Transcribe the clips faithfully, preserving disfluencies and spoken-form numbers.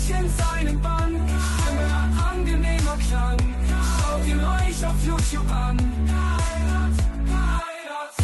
in seinem Bann, immer angenehmer Klang. Schaut ihn euch auf YouTube an. Heirat, Heirat.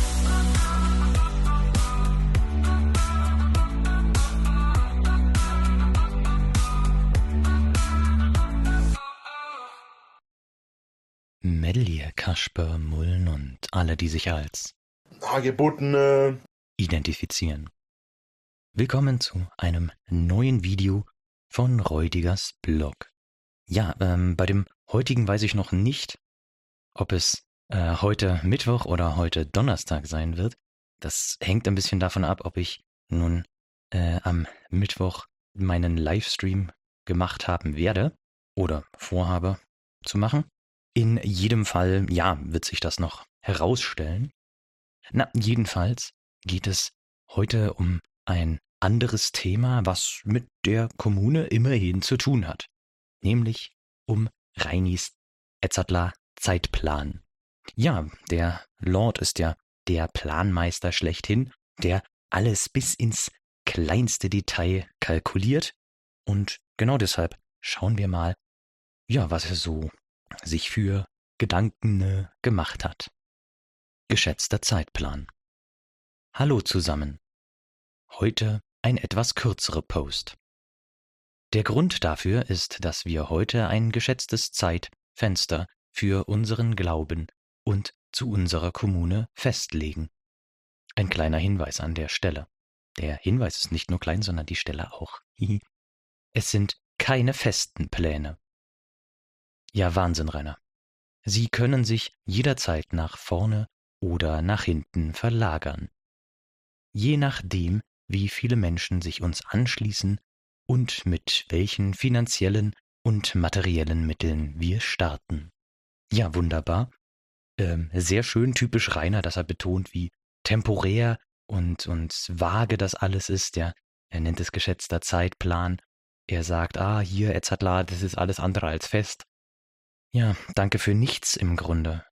Medley, Kasper, Mullen und alle, die sich als Hagebuttene identifizieren. Willkommen zu einem neuen Video von Räudigers Blog. Ja, ähm, bei dem heutigen weiß ich noch nicht, ob es äh, heute Mittwoch oder heute Donnerstag sein wird. Das hängt ein bisschen davon ab, ob ich nun äh, am Mittwoch meinen Livestream gemacht haben werde oder vorhabe zu machen. In jedem Fall, ja, wird sich das noch herausstellen. Na, jedenfalls geht es heute um ein anderes Thema, was mit der Kommune immerhin zu tun hat. Nämlich um Reinis Edzardler Zeitplan. Ja, der Lord ist ja der Planmeister schlechthin, der alles bis ins kleinste Detail kalkuliert. Und genau deshalb schauen wir mal, ja, was er so sich für Gedanken äh, gemacht hat. Geschätzter Zeitplan. Hallo zusammen. Heute ein etwas kürzerer Post. Der Grund dafür ist, dass wir heute ein geschätztes Zeitfenster für unseren Glauben und zu unserer Kommune festlegen. Ein kleiner Hinweis an der Stelle. Der Hinweis ist nicht nur klein, sondern die Stelle auch. Es sind keine festen Pläne. Ja, Wahnsinn, Rainer. Sie können sich jederzeit nach vorne oder nach hinten verlagern. Je nachdem, wie viele Menschen sich uns anschließen und mit welchen finanziellen und materiellen Mitteln wir starten. Ja, wunderbar. Ähm, sehr schön, typisch Rainer, dass er betont, wie temporär und, und vage das alles ist. Ja, er nennt es geschätzter Zeitplan. Er sagt, ah, hier, Edzardler, das ist alles andere als fest. Ja, danke für nichts im Grunde.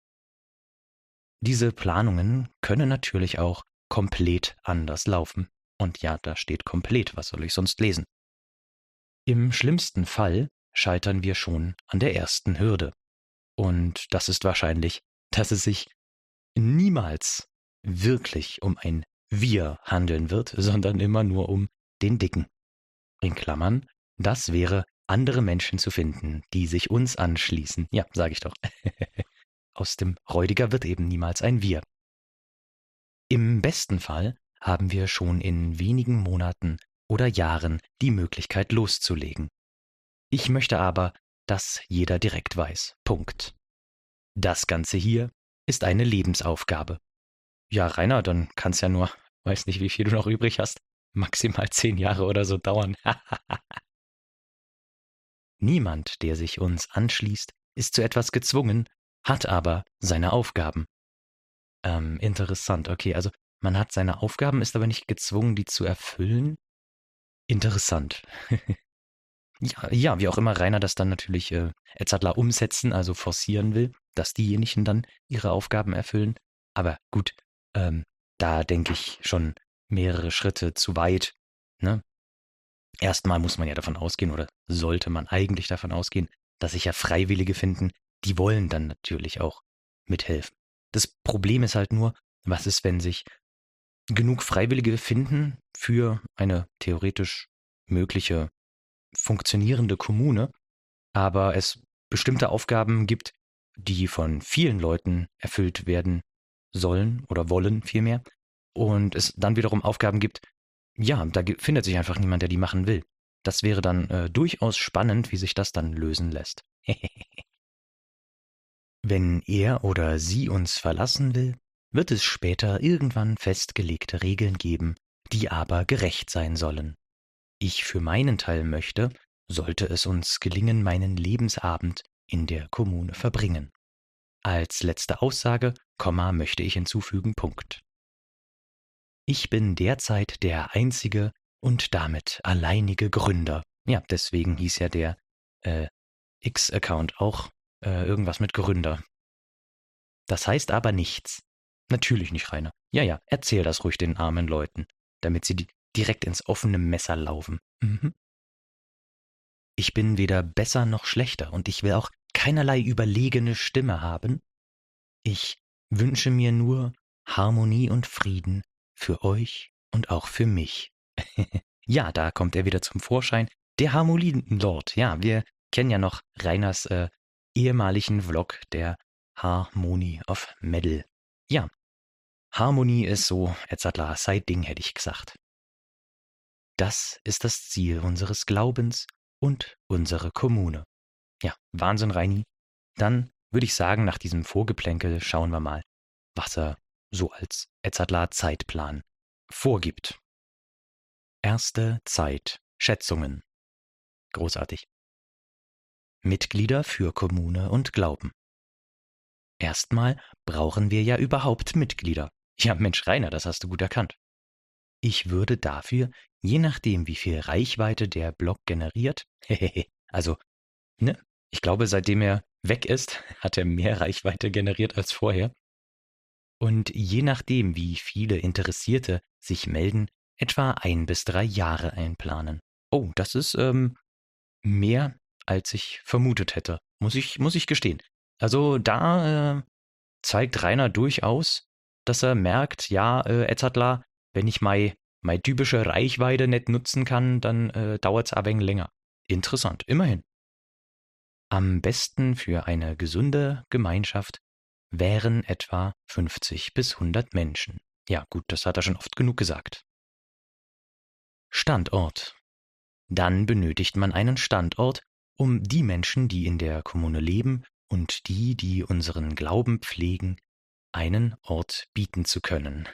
Diese Planungen können natürlich auch komplett anders laufen. Und ja, da steht komplett, was soll ich sonst lesen? Im schlimmsten Fall scheitern wir schon an der ersten Hürde. Und das ist wahrscheinlich, dass es sich niemals wirklich um ein Wir handeln wird, sondern immer nur um den Dicken. In Klammern, das wäre andere Menschen zu finden, die sich uns anschließen. Ja, sage ich doch. Aus dem Räudiger wird eben niemals ein Wir. Im besten Fall haben wir schon in wenigen Monaten oder Jahren die Möglichkeit loszulegen. Ich möchte aber, dass jeder direkt weiß. Punkt. Das Ganze hier ist eine Lebensaufgabe. Ja, Rainer, dann kann es ja nur, weiß nicht, wie viel du noch übrig hast, maximal zehn Jahre oder so dauern. Niemand, der sich uns anschließt, ist zu etwas gezwungen, hat aber seine Aufgaben. Ähm, interessant, okay, also man hat seine Aufgaben, ist aber nicht gezwungen, die zu erfüllen. Interessant. ja, ja, wie auch immer Rainer das dann natürlich äh, Edzardler umsetzen, also forcieren will, dass diejenigen dann ihre Aufgaben erfüllen. Aber gut, ähm, da denke ich schon mehrere Schritte zu weit, ne? Erstmal muss man ja davon ausgehen, oder sollte man eigentlich davon ausgehen, dass sich ja Freiwillige finden, die wollen dann natürlich auch mithelfen. Das Problem ist halt nur, was ist, wenn sich genug Freiwillige finden für eine theoretisch mögliche funktionierende Kommune, aber es bestimmte Aufgaben gibt, die von vielen Leuten erfüllt werden sollen oder wollen vielmehr, und es dann wiederum Aufgaben gibt, ja, da findet sich einfach niemand, der die machen will. Das wäre dann äh, durchaus spannend, wie sich das dann lösen lässt. Wenn er oder sie uns verlassen will, wird es später irgendwann festgelegte Regeln geben, die aber gerecht sein sollen. Ich für meinen Teil möchte, sollte es uns gelingen, meinen Lebensabend in der Kommune verbringen. Als letzte Aussage, Komma, möchte ich hinzufügen, Punkt. Ich bin derzeit der einzige und damit alleinige Gründer. Ja, deswegen hieß ja der äh, X-Account auch äh, irgendwas mit Gründer. Das heißt aber nichts. Natürlich nicht, Rainer. Ja, ja, erzähl das ruhig den armen Leuten, damit sie direkt ins offene Messer laufen. Mhm. Ich bin weder besser noch schlechter und ich will auch keinerlei überlegene Stimme haben. Ich wünsche mir nur Harmonie und Frieden für euch und auch für mich. Ja, da kommt er wieder zum Vorschein. Der Harmonielord. Ja, wir kennen ja noch Rainers äh, ehemaligen Vlog, der Harmony of Metal. Ja, Harmonie ist so Edzardler sein Ding, hätte ich gesagt. Das ist das Ziel unseres Glaubens und unsere Kommune. Ja, Wahnsinn, Reini. Dann würde ich sagen, nach diesem Vorgeplänkel schauen wir mal, was er so als Edzardler Zeitplan vorgibt. Erste Zeit. Schätzungen. Großartig. Mitglieder für Kommune und Glauben. Erstmal brauchen wir ja überhaupt Mitglieder. Ja, Mensch, Rainer, das hast du gut erkannt. Ich würde dafür, je nachdem, wie viel Reichweite der Blog generiert, also, ne, ich glaube, seitdem er weg ist, hat er mehr Reichweite generiert als vorher. Und je nachdem, wie viele Interessierte sich melden, etwa ein bis drei Jahre einplanen. Oh, das ist ähm, mehr, als ich vermutet hätte, muss ich, muss ich gestehen. Also da äh, zeigt Rainer durchaus, dass er merkt, ja, äh, Edzardler, wenn ich meine mei typische Reichweite nicht nutzen kann, dann äh, dauert es ein wenig länger. Interessant, immerhin. Am besten für eine gesunde Gemeinschaft wären etwa fünfzig bis hundert Menschen. Ja, gut, das hat er schon oft genug gesagt. Standort. Dann benötigt man einen Standort, um die Menschen, die in der Kommune leben und die, die unseren Glauben pflegen, einen Ort bieten zu können.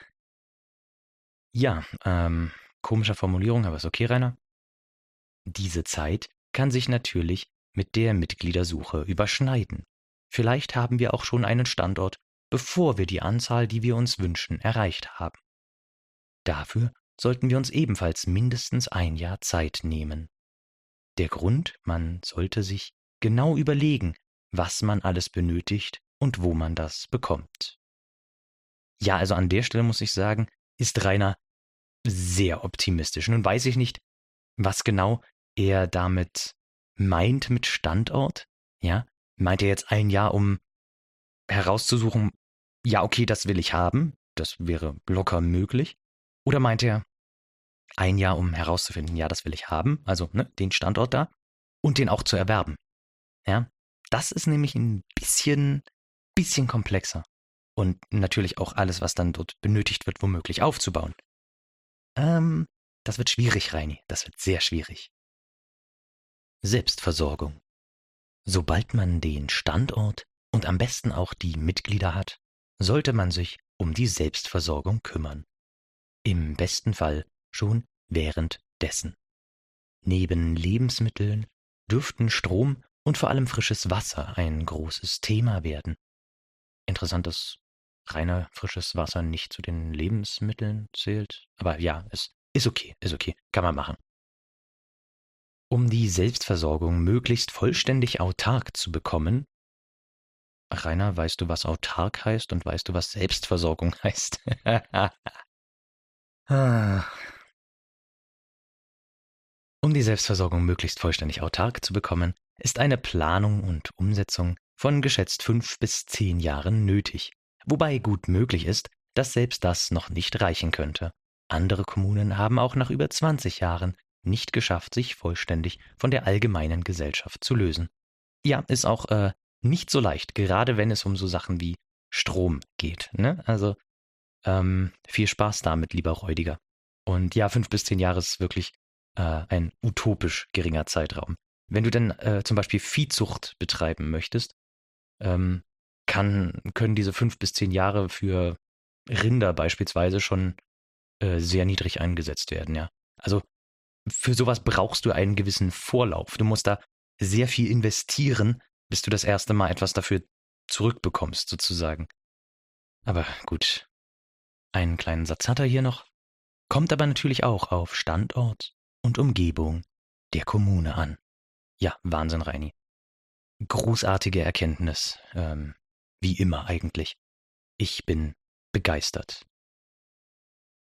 Ja, ähm, komische Formulierung, aber ist okay, Rainer. Diese Zeit kann sich natürlich mit der Mitgliedersuche überschneiden. Vielleicht haben wir auch schon einen Standort, bevor wir die Anzahl, die wir uns wünschen, erreicht haben. Dafür sollten wir uns ebenfalls mindestens ein Jahr Zeit nehmen. Der Grund, man sollte sich genau überlegen, was man alles benötigt und wo man das bekommt. Ja, also an der Stelle muss ich sagen, ist Rainer sehr optimistisch. Nun weiß ich nicht, was genau er damit meint mit Standort. Ja, meint er jetzt ein Jahr, um herauszusuchen, ja, okay, das will ich haben, das wäre locker möglich. Oder meint er ein Jahr, um herauszufinden, ja, das will ich haben, also ne, den Standort da und den auch zu erwerben. Ja, das ist nämlich ein bisschen, bisschen komplexer. Und natürlich auch alles, was dann dort benötigt wird, womöglich aufzubauen. Ähm, das wird schwierig, Reini, das wird sehr schwierig. Selbstversorgung. Sobald man den Standort und am besten auch die Mitglieder hat, sollte man sich um die Selbstversorgung kümmern. Im besten Fall schon währenddessen. Neben Lebensmitteln dürften Strom und vor allem frisches Wasser ein großes Thema werden. Interessant, dass reiner frisches Wasser nicht zu den Lebensmitteln zählt. Aber ja, es ist okay, ist okay, kann man machen. Um die Selbstversorgung möglichst vollständig autark zu bekommen. Rainer, weißt du, was autark heißt und weißt du, was Selbstversorgung heißt? Um die Selbstversorgung möglichst vollständig autark zu bekommen, ist eine Planung und Umsetzung von geschätzt fünf bis zehn Jahren nötig, wobei gut möglich ist, dass selbst das noch nicht reichen könnte. Andere Kommunen haben auch nach über zwanzig Jahren nicht geschafft, sich vollständig von der allgemeinen Gesellschaft zu lösen. Ja, ist auch äh, nicht so leicht, gerade wenn es um so Sachen wie Strom geht. Ne? Also ähm, viel Spaß damit, lieber Räudiger. Und ja, fünf bis zehn Jahre ist wirklich äh, ein utopisch geringer Zeitraum. Wenn du denn äh, zum Beispiel Viehzucht betreiben möchtest, ähm, kann, können diese fünf bis zehn Jahre für Rinder beispielsweise schon äh, sehr niedrig eingesetzt werden. Ja, also für sowas brauchst du einen gewissen Vorlauf. Du musst da sehr viel investieren, bis du das erste Mal etwas dafür zurückbekommst, sozusagen. Aber gut, einen kleinen Satz hat er hier noch. Kommt aber natürlich auch auf Standort und Umgebung der Kommune an. Ja, Wahnsinn, Reini. Großartige Erkenntnis, ähm, wie immer eigentlich. Ich bin begeistert.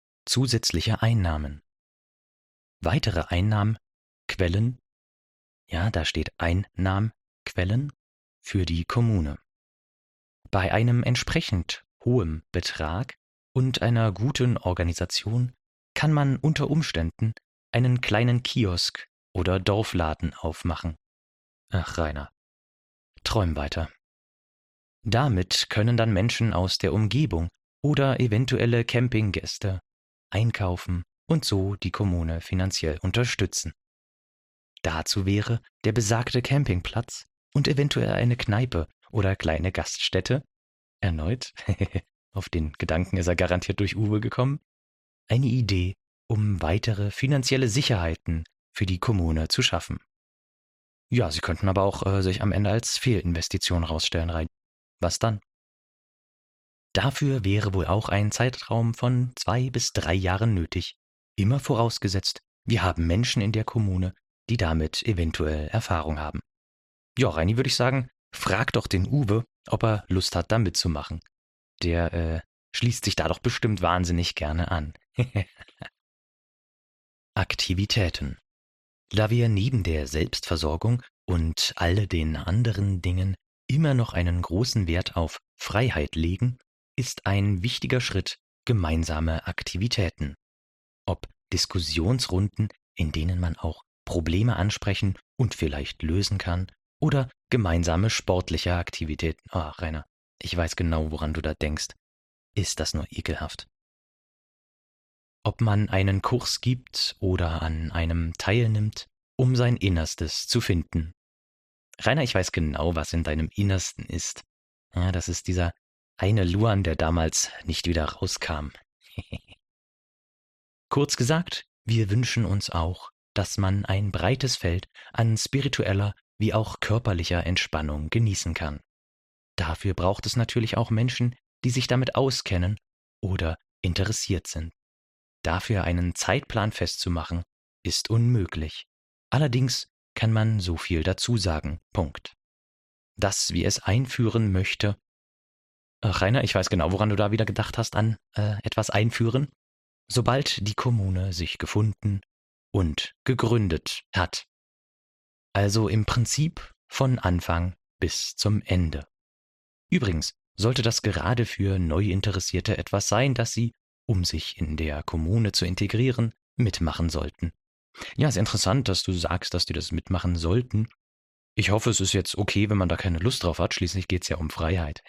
Zusätzliche Einnahmen. Weitere Einnahmenquellen, Ja, da steht Einnahmenquellen für die Kommune. Bei einem entsprechend hohen Betrag und einer guten Organisation kann man unter Umständen einen kleinen Kiosk oder Dorfladen aufmachen. Ach, Rainer, träum weiter. Damit können dann Menschen aus der Umgebung oder eventuelle Campinggäste einkaufen und so die Kommune finanziell unterstützen. Dazu wäre der besagte Campingplatz und eventuell eine Kneipe oder kleine Gaststätte, erneut, auf den Gedanken ist er garantiert durch Uwe gekommen, eine Idee, um weitere finanzielle Sicherheiten für die Kommune zu schaffen. Ja, sie könnten aber auch äh, sich am Ende als Fehlinvestition rausstellen, rein. Was dann? Dafür wäre wohl auch ein Zeitraum von zwei bis drei Jahren nötig, immer vorausgesetzt, wir haben Menschen in der Kommune, die damit eventuell Erfahrung haben. Ja, Reini, würde ich sagen, frag doch den Uwe, ob er Lust hat, da mitzumachen. Der äh, schließt sich da doch bestimmt wahnsinnig gerne an. Aktivitäten. Da wir neben der Selbstversorgung und all den anderen Dingen immer noch einen großen Wert auf Freiheit legen, ist ein wichtiger Schritt gemeinsame Aktivitäten. Ob Diskussionsrunden, in denen man auch Probleme ansprechen und vielleicht lösen kann, oder gemeinsame sportliche Aktivitäten. Ach, Rainer, ich weiß genau, woran du da denkst. Ist das nur ekelhaft? Ob man einen Kurs gibt oder an einem teilnimmt, um sein Innerstes zu finden. Rainer, ich weiß genau, was in deinem Innersten ist. Ja, das ist dieser eine Luan, der damals nicht wieder rauskam. Kurz gesagt, wir wünschen uns auch, dass man ein breites Feld an spiritueller wie auch körperlicher Entspannung genießen kann. Dafür braucht es natürlich auch Menschen, die sich damit auskennen oder interessiert sind. Dafür einen Zeitplan festzumachen, ist unmöglich. Allerdings kann man so viel dazu sagen. Punkt. Das, wie es einführen möchte. Ach, Rainer, ich weiß genau, woran du da wieder gedacht hast an äh, etwas einführen. Sobald die Kommune sich gefunden und gegründet hat. Also im Prinzip von Anfang bis zum Ende. Übrigens sollte das gerade für Neuinteressierte etwas sein, das sie, um sich in der Kommune zu integrieren, mitmachen sollten. Ja, ist interessant, dass du sagst, dass die das mitmachen sollten. Ich hoffe, es ist jetzt okay, wenn man da keine Lust drauf hat. Schließlich geht es ja um Freiheit.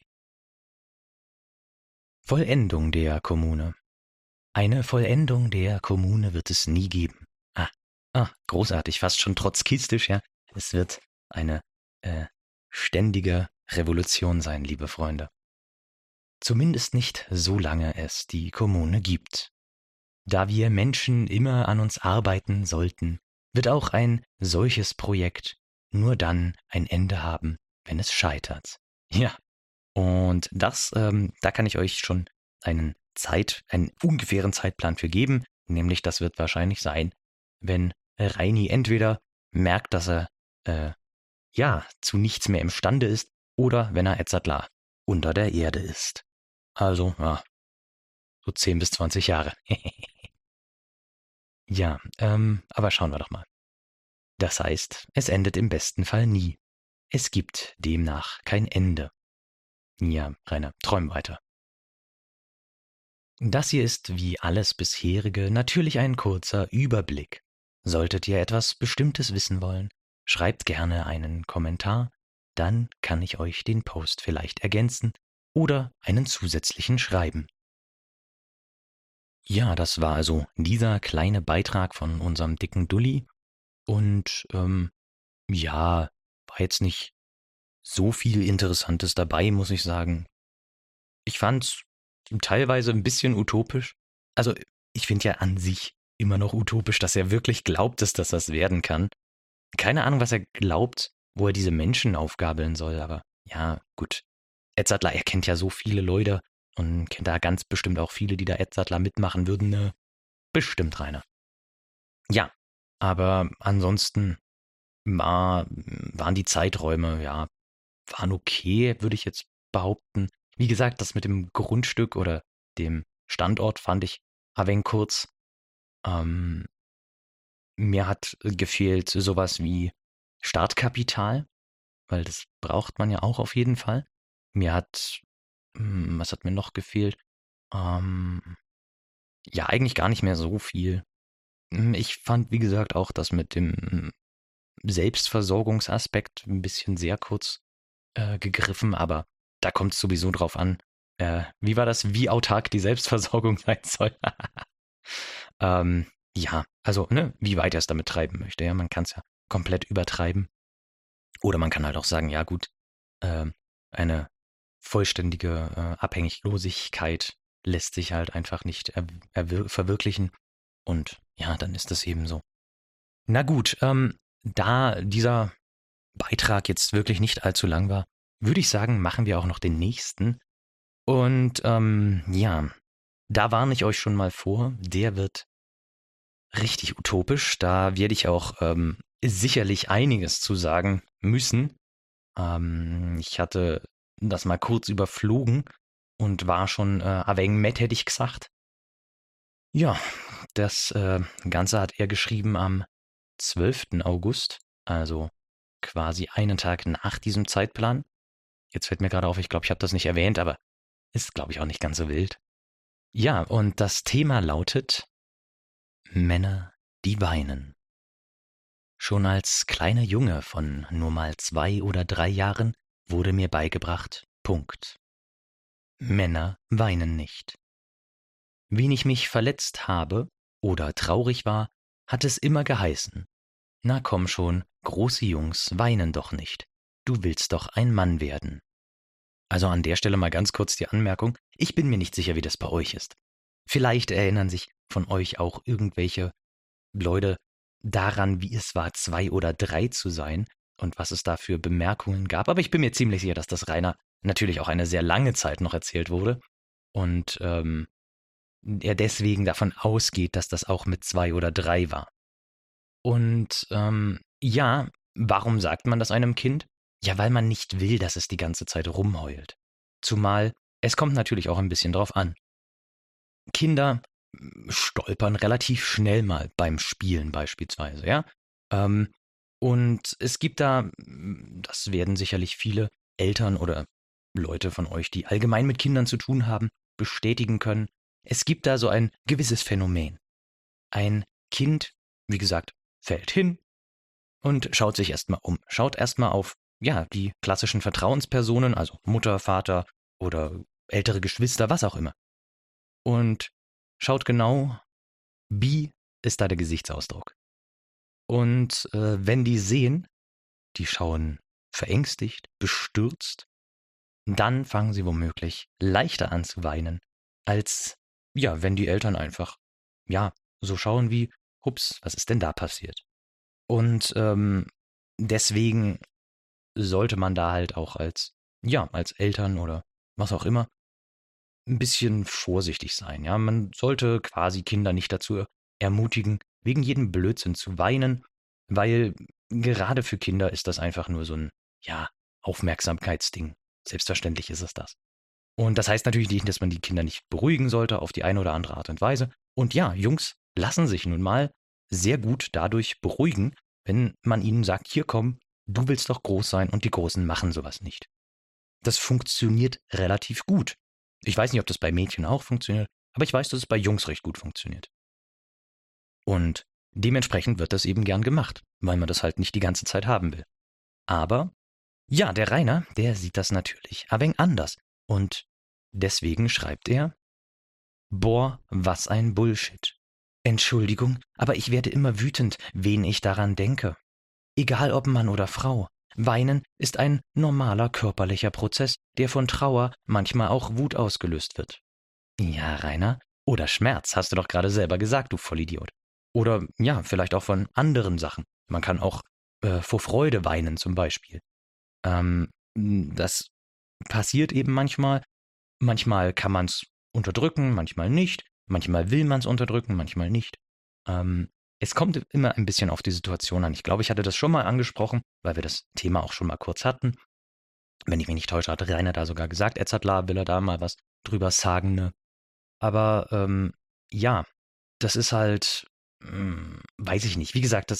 Vollendung der Kommune. Eine Vollendung der Kommune wird es nie geben. Ah, ah, großartig, fast schon trotzkistisch, ja. Es wird eine äh, ständige Revolution sein, liebe Freunde. Zumindest nicht, solange es die Kommune gibt. Da wir Menschen immer an uns arbeiten sollten, wird auch ein solches Projekt nur dann ein Ende haben, wenn es scheitert. Ja, und das, ähm, da kann ich euch schon einen Zeit, einen ungefähren Zeitplan für geben, nämlich das wird wahrscheinlich sein, wenn Reini entweder merkt, dass er äh, ja zu nichts mehr imstande ist, oder wenn er Edzardler unter der Erde ist. Also, ja, so zehn bis zwanzig Jahre. Ja, ähm, aber schauen wir doch mal. Das heißt, es endet im besten Fall nie. Es gibt demnach kein Ende. Ja, Rainer, träum weiter. Das hier ist wie alles bisherige natürlich ein kurzer Überblick. Solltet ihr etwas Bestimmtes wissen wollen, schreibt gerne einen Kommentar, dann kann ich euch den Post vielleicht ergänzen oder einen zusätzlichen schreiben. Ja, das war also dieser kleine Beitrag von unserem dicken Dulli und ähm, ja, war jetzt nicht so viel Interessantes dabei, muss ich sagen. Ich fand's teilweise ein bisschen utopisch. Also ich finde ja an sich immer noch utopisch, dass er wirklich glaubt, dass das was werden kann. Keine Ahnung, was er glaubt, wo er diese Menschen aufgabeln soll, aber ja, gut. Edzardler, er kennt ja so viele Leute und kennt da ganz bestimmt auch viele, die da Edzardler mitmachen würden. Ne? Bestimmt, Rainer. Ja, aber ansonsten war, waren die Zeiträume, ja, waren okay, würde ich jetzt behaupten. Wie gesagt, das mit dem Grundstück oder dem Standort fand ich ein wenig kurz. Ähm, mir hat gefehlt sowas wie Startkapital, weil das braucht man ja auch auf jeden Fall. Mir hat, hm, was hat mir noch gefehlt? Ähm, ja, eigentlich gar nicht mehr so viel. Hm, Ich fand, wie gesagt, auch das mit dem Selbstversorgungsaspekt ein bisschen sehr kurz äh, gegriffen, aber da kommt es sowieso drauf an. Äh, wie war das? Wie autark die Selbstversorgung sein soll? ähm, ja, also, ne, wie weit er es damit treiben möchte. Ja, man kann es ja komplett übertreiben. Oder man kann halt auch sagen, ja gut, ähm, eine vollständige äh, Abhängiglosigkeit lässt sich halt einfach nicht er erwir verwirklichen. Und ja, dann ist das eben so. Na gut, ähm, da dieser Beitrag jetzt wirklich nicht allzu lang war, würde ich sagen, machen wir auch noch den nächsten. Und ähm, ja, da warne ich euch schon mal vor, der wird richtig utopisch. Da werde ich auch ähm, sicherlich einiges zu sagen müssen. Ähm, ich hatte das mal kurz überflogen und war schon äh, ein wenig mad, hätte ich gesagt. Ja, das äh, Ganze hat er geschrieben am zwölften August, also quasi einen Tag nach diesem Zeitplan. Jetzt fällt mir gerade auf, ich glaube, ich habe das nicht erwähnt, aber ist, glaube ich, auch nicht ganz so wild. Ja, und das Thema lautet Männer, die weinen. Schon als kleiner Junge von nur mal zwei oder drei Jahren wurde mir beigebracht, Punkt. Männer weinen nicht. Wen ich mich verletzt habe oder traurig war, hat es immer geheißen. Na komm schon, große Jungs weinen doch nicht. Du willst doch ein Mann werden. Also an der Stelle mal ganz kurz die Anmerkung, ich bin mir nicht sicher, wie das bei euch ist. Vielleicht erinnern sich von euch auch irgendwelche Leute daran, wie es war, zwei oder drei zu sein und was es da für Bemerkungen gab. Aber ich bin mir ziemlich sicher, dass das Rainer natürlich auch eine sehr lange Zeit noch erzählt wurde und ähm, er deswegen davon ausgeht, dass das auch mit zwei oder drei war. Und ähm, ja, warum sagt man das einem Kind? Ja, weil man nicht will, dass es die ganze Zeit rumheult. Zumal, es kommt natürlich auch ein bisschen drauf an. Kinder mm, stolpern relativ schnell mal beim Spielen beispielsweise, ja. Ähm, und es gibt da, mm, das werden sicherlich viele Eltern oder Leute von euch, die allgemein mit Kindern zu tun haben, bestätigen können. Es gibt da so ein gewisses Phänomen. Ein Kind, wie gesagt, fällt hin und schaut sich erstmal um. Schaut erstmal auf, ja, die klassischen Vertrauenspersonen, also Mutter, Vater oder ältere Geschwister, was auch immer. Und schaut genau, wie ist da der Gesichtsausdruck. Und äh, wenn die sehen, die schauen verängstigt, bestürzt, dann fangen sie womöglich leichter an zu weinen, als, ja, wenn die Eltern einfach, ja, so schauen wie, ups, was ist denn da passiert? Und ähm, deswegen sollte man da halt auch als, ja, als Eltern oder was auch immer, ein bisschen vorsichtig sein. Ja, man sollte quasi Kinder nicht dazu ermutigen, wegen jedem Blödsinn zu weinen, weil gerade für Kinder ist das einfach nur so ein, ja, Aufmerksamkeitsding. Selbstverständlich ist es das. Und das heißt natürlich nicht, dass man die Kinder nicht beruhigen sollte auf die eine oder andere Art und Weise. Und ja, Jungs lassen sich nun mal sehr gut dadurch beruhigen, wenn man ihnen sagt, hier komm, du willst doch groß sein und die Großen machen sowas nicht. Das funktioniert relativ gut. Ich weiß nicht, ob das bei Mädchen auch funktioniert, aber ich weiß, dass es bei Jungs recht gut funktioniert. Und dementsprechend wird das eben gern gemacht, weil man das halt nicht die ganze Zeit haben will. Aber ja, der Rainer, der sieht das natürlich ein wenig anders. Und deswegen schreibt er, boah, was ein Bullshit. Entschuldigung, aber ich werde immer wütend, wen ich daran denke. Egal ob Mann oder Frau. Weinen ist ein normaler körperlicher Prozess, der von Trauer, manchmal auch Wut ausgelöst wird. Ja, Rainer, oder Schmerz, hast du doch gerade selber gesagt, du Vollidiot. Oder ja, vielleicht auch von anderen Sachen. Man kann auch äh, vor Freude weinen zum Beispiel. Ähm, das passiert eben manchmal. Manchmal kann man es unterdrücken, manchmal nicht. Manchmal will man es unterdrücken, manchmal nicht. Ähm, es kommt immer ein bisschen auf die Situation an. Ich glaube, ich hatte das schon mal angesprochen, weil wir das Thema auch schon mal kurz hatten. Wenn ich mich nicht täusche, hatte Rainer da sogar gesagt, Edzardler will er da mal was drüber sagen. Ne? Aber ähm, ja, das ist halt, hm, weiß ich nicht. Wie gesagt, das,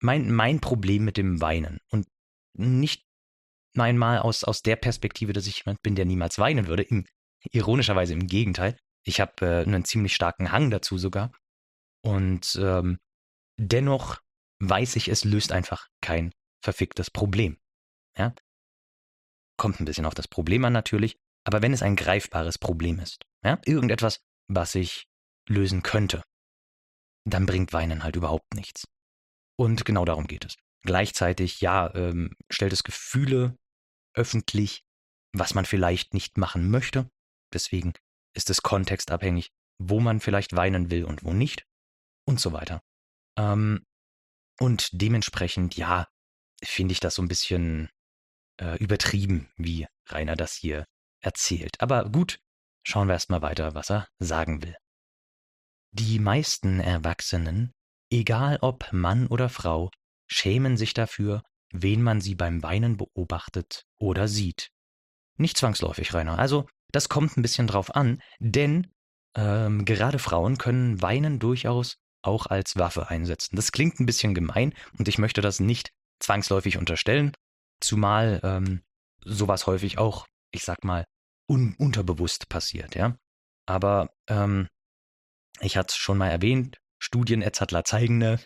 mein, mein Problem mit dem Weinen. Und nicht einmal aus, aus der Perspektive, dass ich jemand bin, der niemals weinen würde. Im, ironischerweise im Gegenteil. Ich habe äh, einen ziemlich starken Hang dazu sogar. Und ähm, dennoch weiß ich, es löst einfach kein verficktes Problem. Ja? Kommt ein bisschen auf das Problem an natürlich, aber wenn es ein greifbares Problem ist, ja, irgendetwas, was ich lösen könnte, dann bringt Weinen halt überhaupt nichts. Und genau darum geht es. Gleichzeitig, ja, ähm, stellt es Gefühle öffentlich, was man vielleicht nicht machen möchte. Deswegen ist es kontextabhängig, wo man vielleicht weinen will und wo nicht und so weiter. Ähm, und dementsprechend, ja, finde ich das so ein bisschen äh, übertrieben, wie Rainer das hier erzählt. Aber gut, schauen wir erstmal weiter, was er sagen will. Die meisten Erwachsenen, egal ob Mann oder Frau, schämen sich dafür, wen man sie beim Weinen beobachtet oder sieht. Nicht zwangsläufig, Rainer. Also, das kommt ein bisschen drauf an, denn ähm, gerade Frauen können Weinen durchaus auch als Waffe einsetzen. Das klingt ein bisschen gemein und ich möchte das nicht zwangsläufig unterstellen, zumal ähm, sowas häufig auch, ich sag mal, un- unterbewusst passiert, ja. Aber ähm, ich hatte es schon mal erwähnt, Studien et cetera zeigen, ne,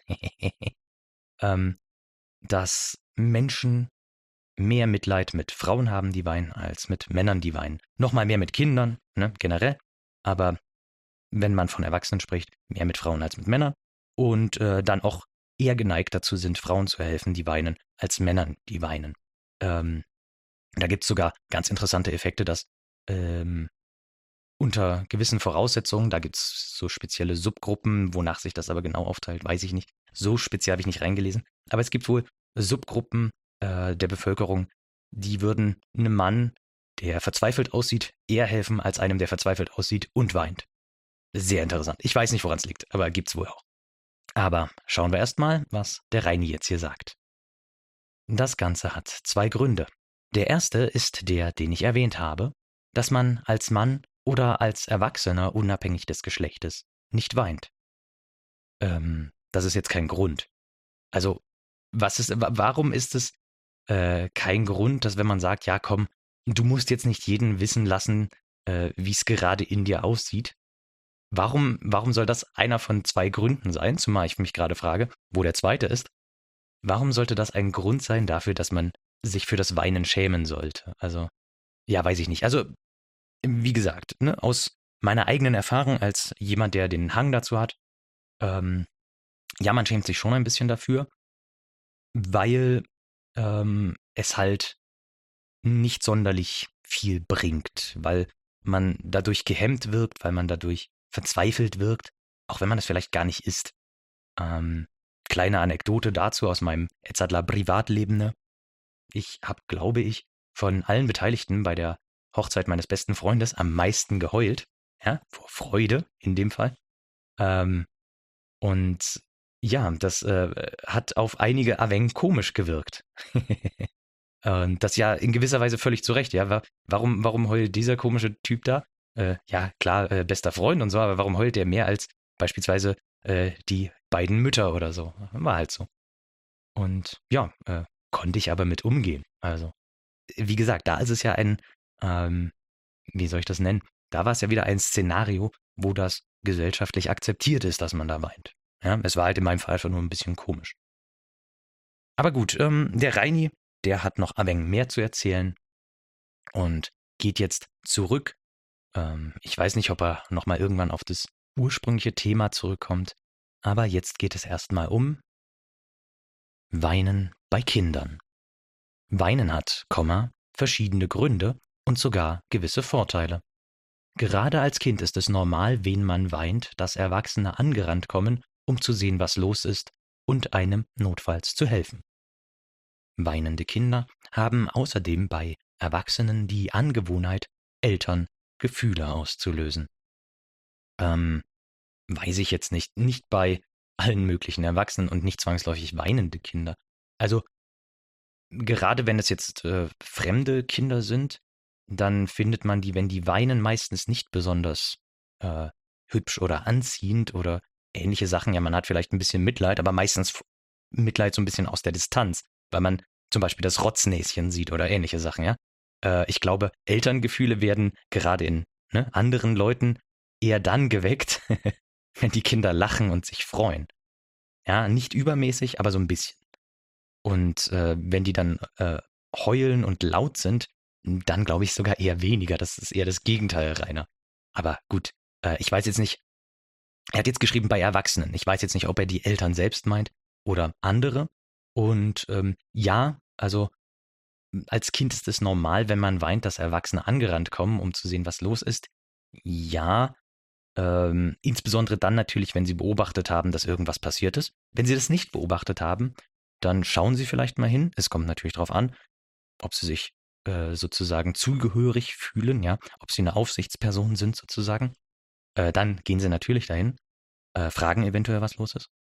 ähm, dass Menschen mehr Mitleid mit Frauen haben, die weinen, als mit Männern, die weinen. Nochmal mehr mit Kindern, ne, generell. Aber wenn man von Erwachsenen spricht, mehr mit Frauen als mit Männern. Und äh, dann auch eher geneigt dazu sind, Frauen zu helfen, die weinen, als Männern, die weinen. Ähm, da gibt es sogar ganz interessante Effekte, dass ähm, unter gewissen Voraussetzungen, da gibt es so spezielle Subgruppen, wonach sich das aber genau aufteilt, weiß ich nicht. So speziell habe ich nicht reingelesen. Aber es gibt wohl Subgruppen äh, der Bevölkerung, die würden einem Mann, der verzweifelt aussieht, eher helfen als einem, der verzweifelt aussieht und weint. Sehr interessant. Ich weiß nicht, woran es liegt, aber gibt's wohl auch. Aber schauen wir erstmal, was der Reini jetzt hier sagt. Das Ganze hat zwei Gründe. Der erste ist der, den ich erwähnt habe, dass man als Mann oder als Erwachsener unabhängig des Geschlechtes nicht weint. Ähm, das ist jetzt kein Grund. Also, was ist, warum ist es äh, kein Grund, dass wenn man sagt, ja komm, du musst jetzt nicht jeden wissen lassen, äh, wie es gerade in dir aussieht. Warum, warum soll das einer von zwei Gründen sein? Zumal ich mich gerade frage, wo der zweite ist. Warum sollte das ein Grund sein dafür, dass man sich für das Weinen schämen sollte? Also, ja, weiß ich nicht. Also, wie gesagt, ne, aus meiner eigenen Erfahrung als jemand, der den Hang dazu hat, ähm, ja, man schämt sich schon ein bisschen dafür, weil ähm, es halt nicht sonderlich viel bringt, weil man dadurch gehemmt wirkt, weil man dadurch verzweifelt wirkt, auch wenn man es vielleicht gar nicht ist. Ähm, kleine Anekdote dazu aus meinem Edzardler Privatleben. Ne? Ich habe, glaube ich, von allen Beteiligten bei der Hochzeit meines besten Freundes am meisten geheult. Ja, vor Freude in dem Fall. Ähm, und ja, das äh, hat auf einige Aveng komisch gewirkt. Und das ja in gewisser Weise völlig zu Recht. Ja, warum, warum heult dieser komische Typ da? Äh, ja, klar, äh, bester Freund und so, aber warum heult der mehr als beispielsweise äh, die beiden Mütter oder so? War halt so. Und ja, äh, konnte ich aber mit umgehen. Also, wie gesagt, da ist es ja ein, ähm, wie soll ich das nennen? Da war es ja wieder ein Szenario, wo das gesellschaftlich akzeptiert ist, dass man da weint. Ja, es war halt in meinem Fall einfach nur ein bisschen komisch. Aber gut, ähm, der Reini, der hat noch ein wenig mehr zu erzählen und geht jetzt zurück. Ähm, ich weiß nicht, ob er nochmal irgendwann auf das ursprüngliche Thema zurückkommt, aber jetzt geht es erstmal um Weinen bei Kindern. Weinen hat, Komma, verschiedene Gründe und sogar gewisse Vorteile. Gerade als Kind ist es normal, wen man weint, dass Erwachsene angerannt kommen, um zu sehen, was los ist und einem notfalls zu helfen. Weinende Kinder haben außerdem bei Erwachsenen die Angewohnheit, Eltern Gefühle auszulösen. Ähm, weiß ich jetzt nicht, nicht bei allen möglichen Erwachsenen und nicht zwangsläufig weinende Kinder. Also gerade wenn es jetzt äh, fremde Kinder sind, dann findet man die, wenn die weinen, meistens nicht besonders äh, hübsch oder anziehend oder ähnliche Sachen. Ja, man hat vielleicht ein bisschen Mitleid, aber meistens Mitleid so ein bisschen aus der Distanz, weil man zum Beispiel das Rotznäschen sieht oder ähnliche Sachen, ja. Äh, ich glaube, Elterngefühle werden gerade in ne, anderen Leuten eher dann geweckt, wenn die Kinder lachen und sich freuen. Ja, nicht übermäßig, aber so ein bisschen. Und äh, wenn die dann äh, heulen und laut sind, dann glaube ich sogar eher weniger. Das ist eher das Gegenteil, Rainer. Aber gut, äh, ich weiß jetzt nicht, er hat jetzt geschrieben bei Erwachsenen. Ich weiß jetzt nicht, ob er die Eltern selbst meint oder andere. Und ähm, ja, also als Kind ist es normal, wenn man weint, dass Erwachsene angerannt kommen, um zu sehen, was los ist. Ja, ähm, insbesondere dann natürlich, wenn sie beobachtet haben, dass irgendwas passiert ist. Wenn sie das nicht beobachtet haben, dann schauen sie vielleicht mal hin. Es kommt natürlich darauf an, ob sie sich äh, sozusagen zugehörig fühlen, ja, ob sie eine Aufsichtsperson sind sozusagen. Äh, dann gehen sie natürlich dahin, äh, fragen eventuell, was los ist.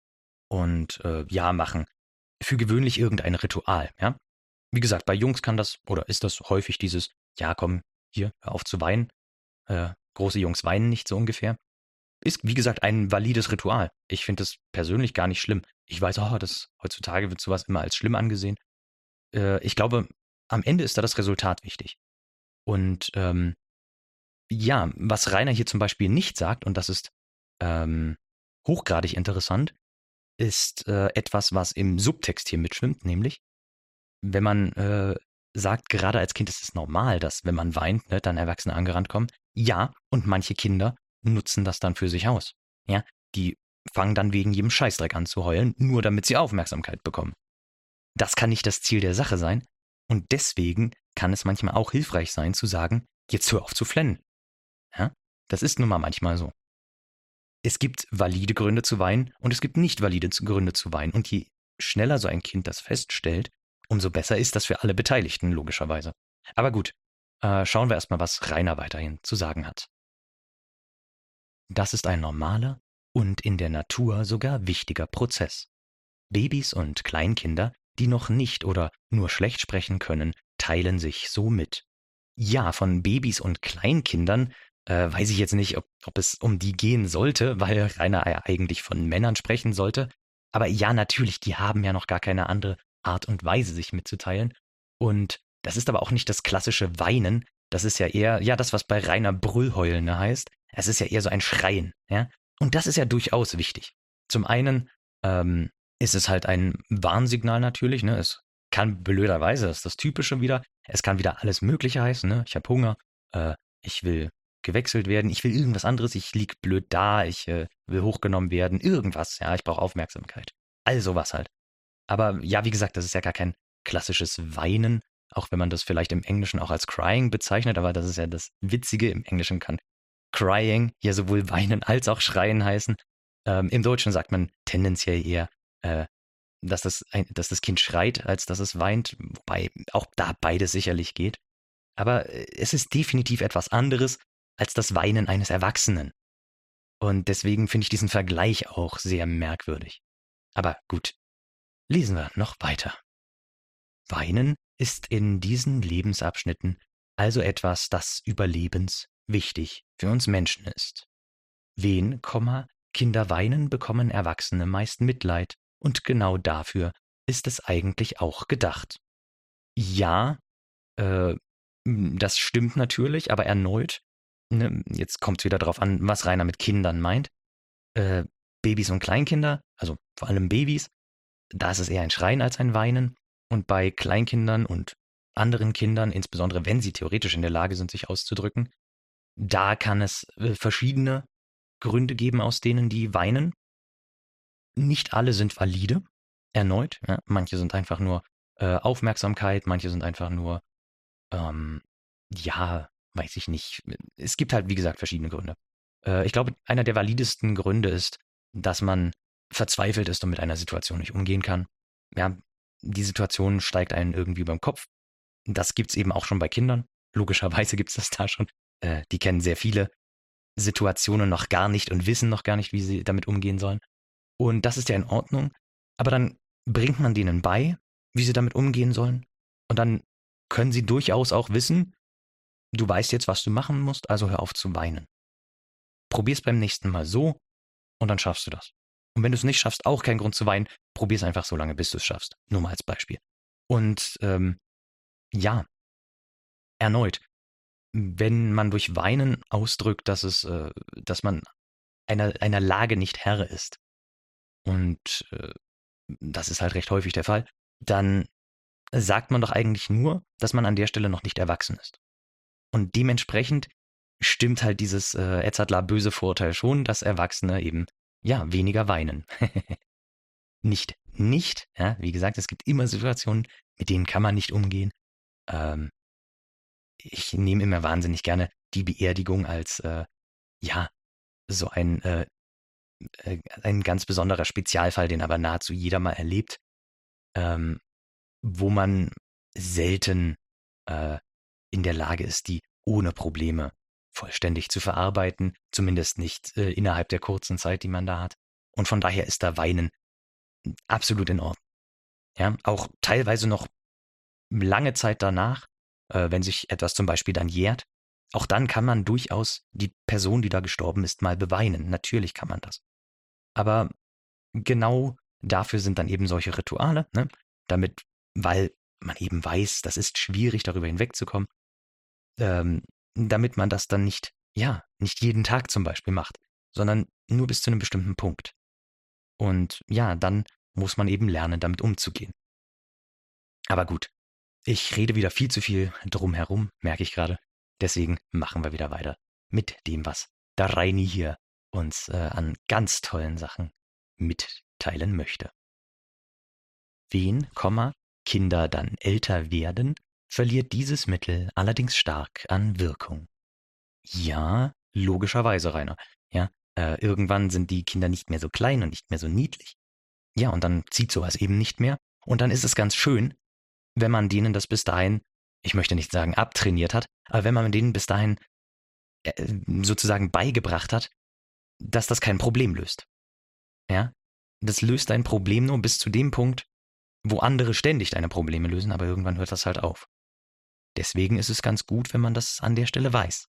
Und äh, ja, machen für gewöhnlich irgendein Ritual, ja. Wie gesagt, bei Jungs kann das oder ist das häufig dieses, ja komm, hier, hör auf zu weinen. Äh, große Jungs weinen nicht so ungefähr. Ist, wie gesagt, ein valides Ritual. Ich finde das persönlich gar nicht schlimm. Ich weiß, oh, das, heutzutage wird sowas immer als schlimm angesehen. Äh, ich glaube, am Ende ist da das Resultat wichtig. Und ähm, ja, was Rainer hier zum Beispiel nicht sagt, und das ist ähm, hochgradig interessant, ist äh, etwas, was im Subtext hier mitschwimmt, nämlich, wenn man äh, sagt, gerade als Kind ist es normal, dass, wenn man weint, ne, dann Erwachsene angerannt kommen. Ja, und manche Kinder nutzen das dann für sich aus. Ja, die fangen dann wegen jedem Scheißdreck an zu heulen, nur damit sie Aufmerksamkeit bekommen. Das kann nicht das Ziel der Sache sein. Und deswegen kann es manchmal auch hilfreich sein, zu sagen, jetzt hör auf zu flennen. Ja, das ist nun mal manchmal so. Es gibt valide Gründe zu weinen und es gibt nicht valide Gründe zu weinen. Und je schneller so ein Kind das feststellt, umso besser ist das für alle Beteiligten, logischerweise. Aber gut, äh, schauen wir erstmal, was Rainer weiterhin zu sagen hat. Das ist ein normaler und in der Natur sogar wichtiger Prozess. Babys und Kleinkinder, die noch nicht oder nur schlecht sprechen können, teilen sich so mit. Ja, von Babys und Kleinkindern äh, weiß ich jetzt nicht, ob, ob es um die gehen sollte, weil Rainer ja eigentlich von Männern sprechen sollte. Aber ja, natürlich, die haben ja noch gar keine andere Art und Weise, sich mitzuteilen. Und das ist aber auch nicht das klassische Weinen. Das ist ja eher, ja, das, was bei Rainer Brüllheulen heißt. Es ist ja eher so ein Schreien, ja. Und das ist ja durchaus wichtig. Zum einen ähm, ist es halt ein Warnsignal natürlich, ne. Es kann blöderweise, das ist das Typische wieder, es kann wieder alles Mögliche heißen, ne. Ich habe Hunger, äh, ich will gewechselt werden, ich will irgendwas anderes, ich lieg blöd da, ich äh, will hochgenommen werden, irgendwas, ja, ich brauche Aufmerksamkeit. All sowas halt. Aber ja, wie gesagt, das ist ja gar kein klassisches Weinen, auch wenn man das vielleicht im Englischen auch als Crying bezeichnet, aber das ist ja das Witzige, im Englischen kann Crying ja sowohl weinen als auch schreien heißen. Ähm, Im Deutschen sagt man tendenziell eher, äh, dass, das ein, dass das Kind schreit, als dass es weint, wobei auch da beides sicherlich geht. Aber äh, es ist definitiv etwas anderes als das Weinen eines Erwachsenen. Und deswegen finde ich diesen Vergleich auch sehr merkwürdig. Aber gut, lesen wir noch weiter. Weinen ist in diesen Lebensabschnitten also etwas, das überlebenswichtig für uns Menschen ist. Wen, Kinder weinen, bekommen Erwachsene meist Mitleid, und genau dafür ist es eigentlich auch gedacht. Ja, äh, das stimmt natürlich, aber erneut, ne, jetzt kommt es wieder darauf an, was Rainer mit Kindern meint. Äh, Babys und Kleinkinder, also vor allem Babys, da ist es eher ein Schreien als ein Weinen. Und bei Kleinkindern und anderen Kindern, insbesondere wenn sie theoretisch in der Lage sind, sich auszudrücken, da kann es äh, verschiedene Gründe geben, aus denen die weinen. Nicht alle sind valide, erneut. Ja. Manche sind einfach nur äh, Aufmerksamkeit, manche sind einfach nur, ähm, ja, weiß ich nicht. Es gibt halt, wie gesagt, verschiedene Gründe. Äh, ich glaube, einer der validesten Gründe ist, dass man verzweifelt ist und mit einer Situation nicht umgehen kann. Ja, die Situation steigt einen irgendwie über den Kopf. Das gibt es eben auch schon bei Kindern. Logischerweise gibt es das da schon. Äh, die kennen sehr viele Situationen noch gar nicht und wissen noch gar nicht, wie sie damit umgehen sollen. Und das ist ja in Ordnung. Aber dann bringt man denen bei, wie sie damit umgehen sollen. Und dann können sie durchaus auch wissen, du weißt jetzt, was du machen musst, also hör auf zu weinen. Probier's beim nächsten Mal so und dann schaffst du das. Und wenn du es nicht schaffst, auch kein Grund zu weinen. Probier es einfach so lange, bis du es schaffst. Nur mal als Beispiel. Und ähm, ja, erneut, wenn man durch Weinen ausdrückt, dass es, äh, dass man einer, einer Lage nicht Herr ist, und äh, das ist halt recht häufig der Fall, dann sagt man doch eigentlich nur, dass man an der Stelle noch nicht erwachsen ist. Und dementsprechend stimmt halt dieses äh, Edzardler böse Vorurteil schon, dass Erwachsene eben, ja, weniger weinen. Nicht, nicht, ja, wie gesagt, es gibt immer Situationen, mit denen kann man nicht umgehen. Ähm, ich nehme immer wahnsinnig gerne die Beerdigung als, äh, ja, so ein, äh, äh, ein ganz besonderer Spezialfall, den aber nahezu jeder mal erlebt, ähm, wo man selten äh, in der Lage ist, die ohne Probleme vollständig zu verarbeiten, zumindest nicht äh, innerhalb der kurzen Zeit, die man da hat. Und von daher ist da Weinen absolut in Ordnung. Ja, auch teilweise noch lange Zeit danach, äh, wenn sich etwas zum Beispiel dann jährt, auch dann kann man durchaus die Person, die da gestorben ist, mal beweinen. Natürlich kann man das. Aber genau dafür sind dann eben solche Rituale, ne? Damit, weil man eben weiß, das ist schwierig, darüber hinwegzukommen, ähm, damit man das dann nicht, ja, nicht jeden Tag zum Beispiel macht, sondern nur bis zu einem bestimmten Punkt. Und ja, dann muss man eben lernen, damit umzugehen. Aber gut, ich rede wieder viel zu viel drum herum, merke ich gerade. Deswegen machen wir wieder weiter mit dem, was der Reini hier uns äh, an ganz tollen Sachen mitteilen möchte. Wen, Komma, Kinder dann älter werden, verliert dieses Mittel allerdings stark an Wirkung. Ja, logischerweise, Rainer. Ja, äh, irgendwann sind die Kinder nicht mehr so klein und nicht mehr so niedlich. Ja, und dann zieht sowas eben nicht mehr. Und dann ist es ganz schön, wenn man denen das bis dahin, ich möchte nicht sagen abtrainiert hat, aber wenn man denen bis dahin äh, sozusagen beigebracht hat, dass das kein Problem löst. Ja, das löst ein Problem nur bis zu dem Punkt, wo andere ständig deine Probleme lösen, aber irgendwann hört das halt auf. Deswegen ist es ganz gut, wenn man das an der Stelle weiß.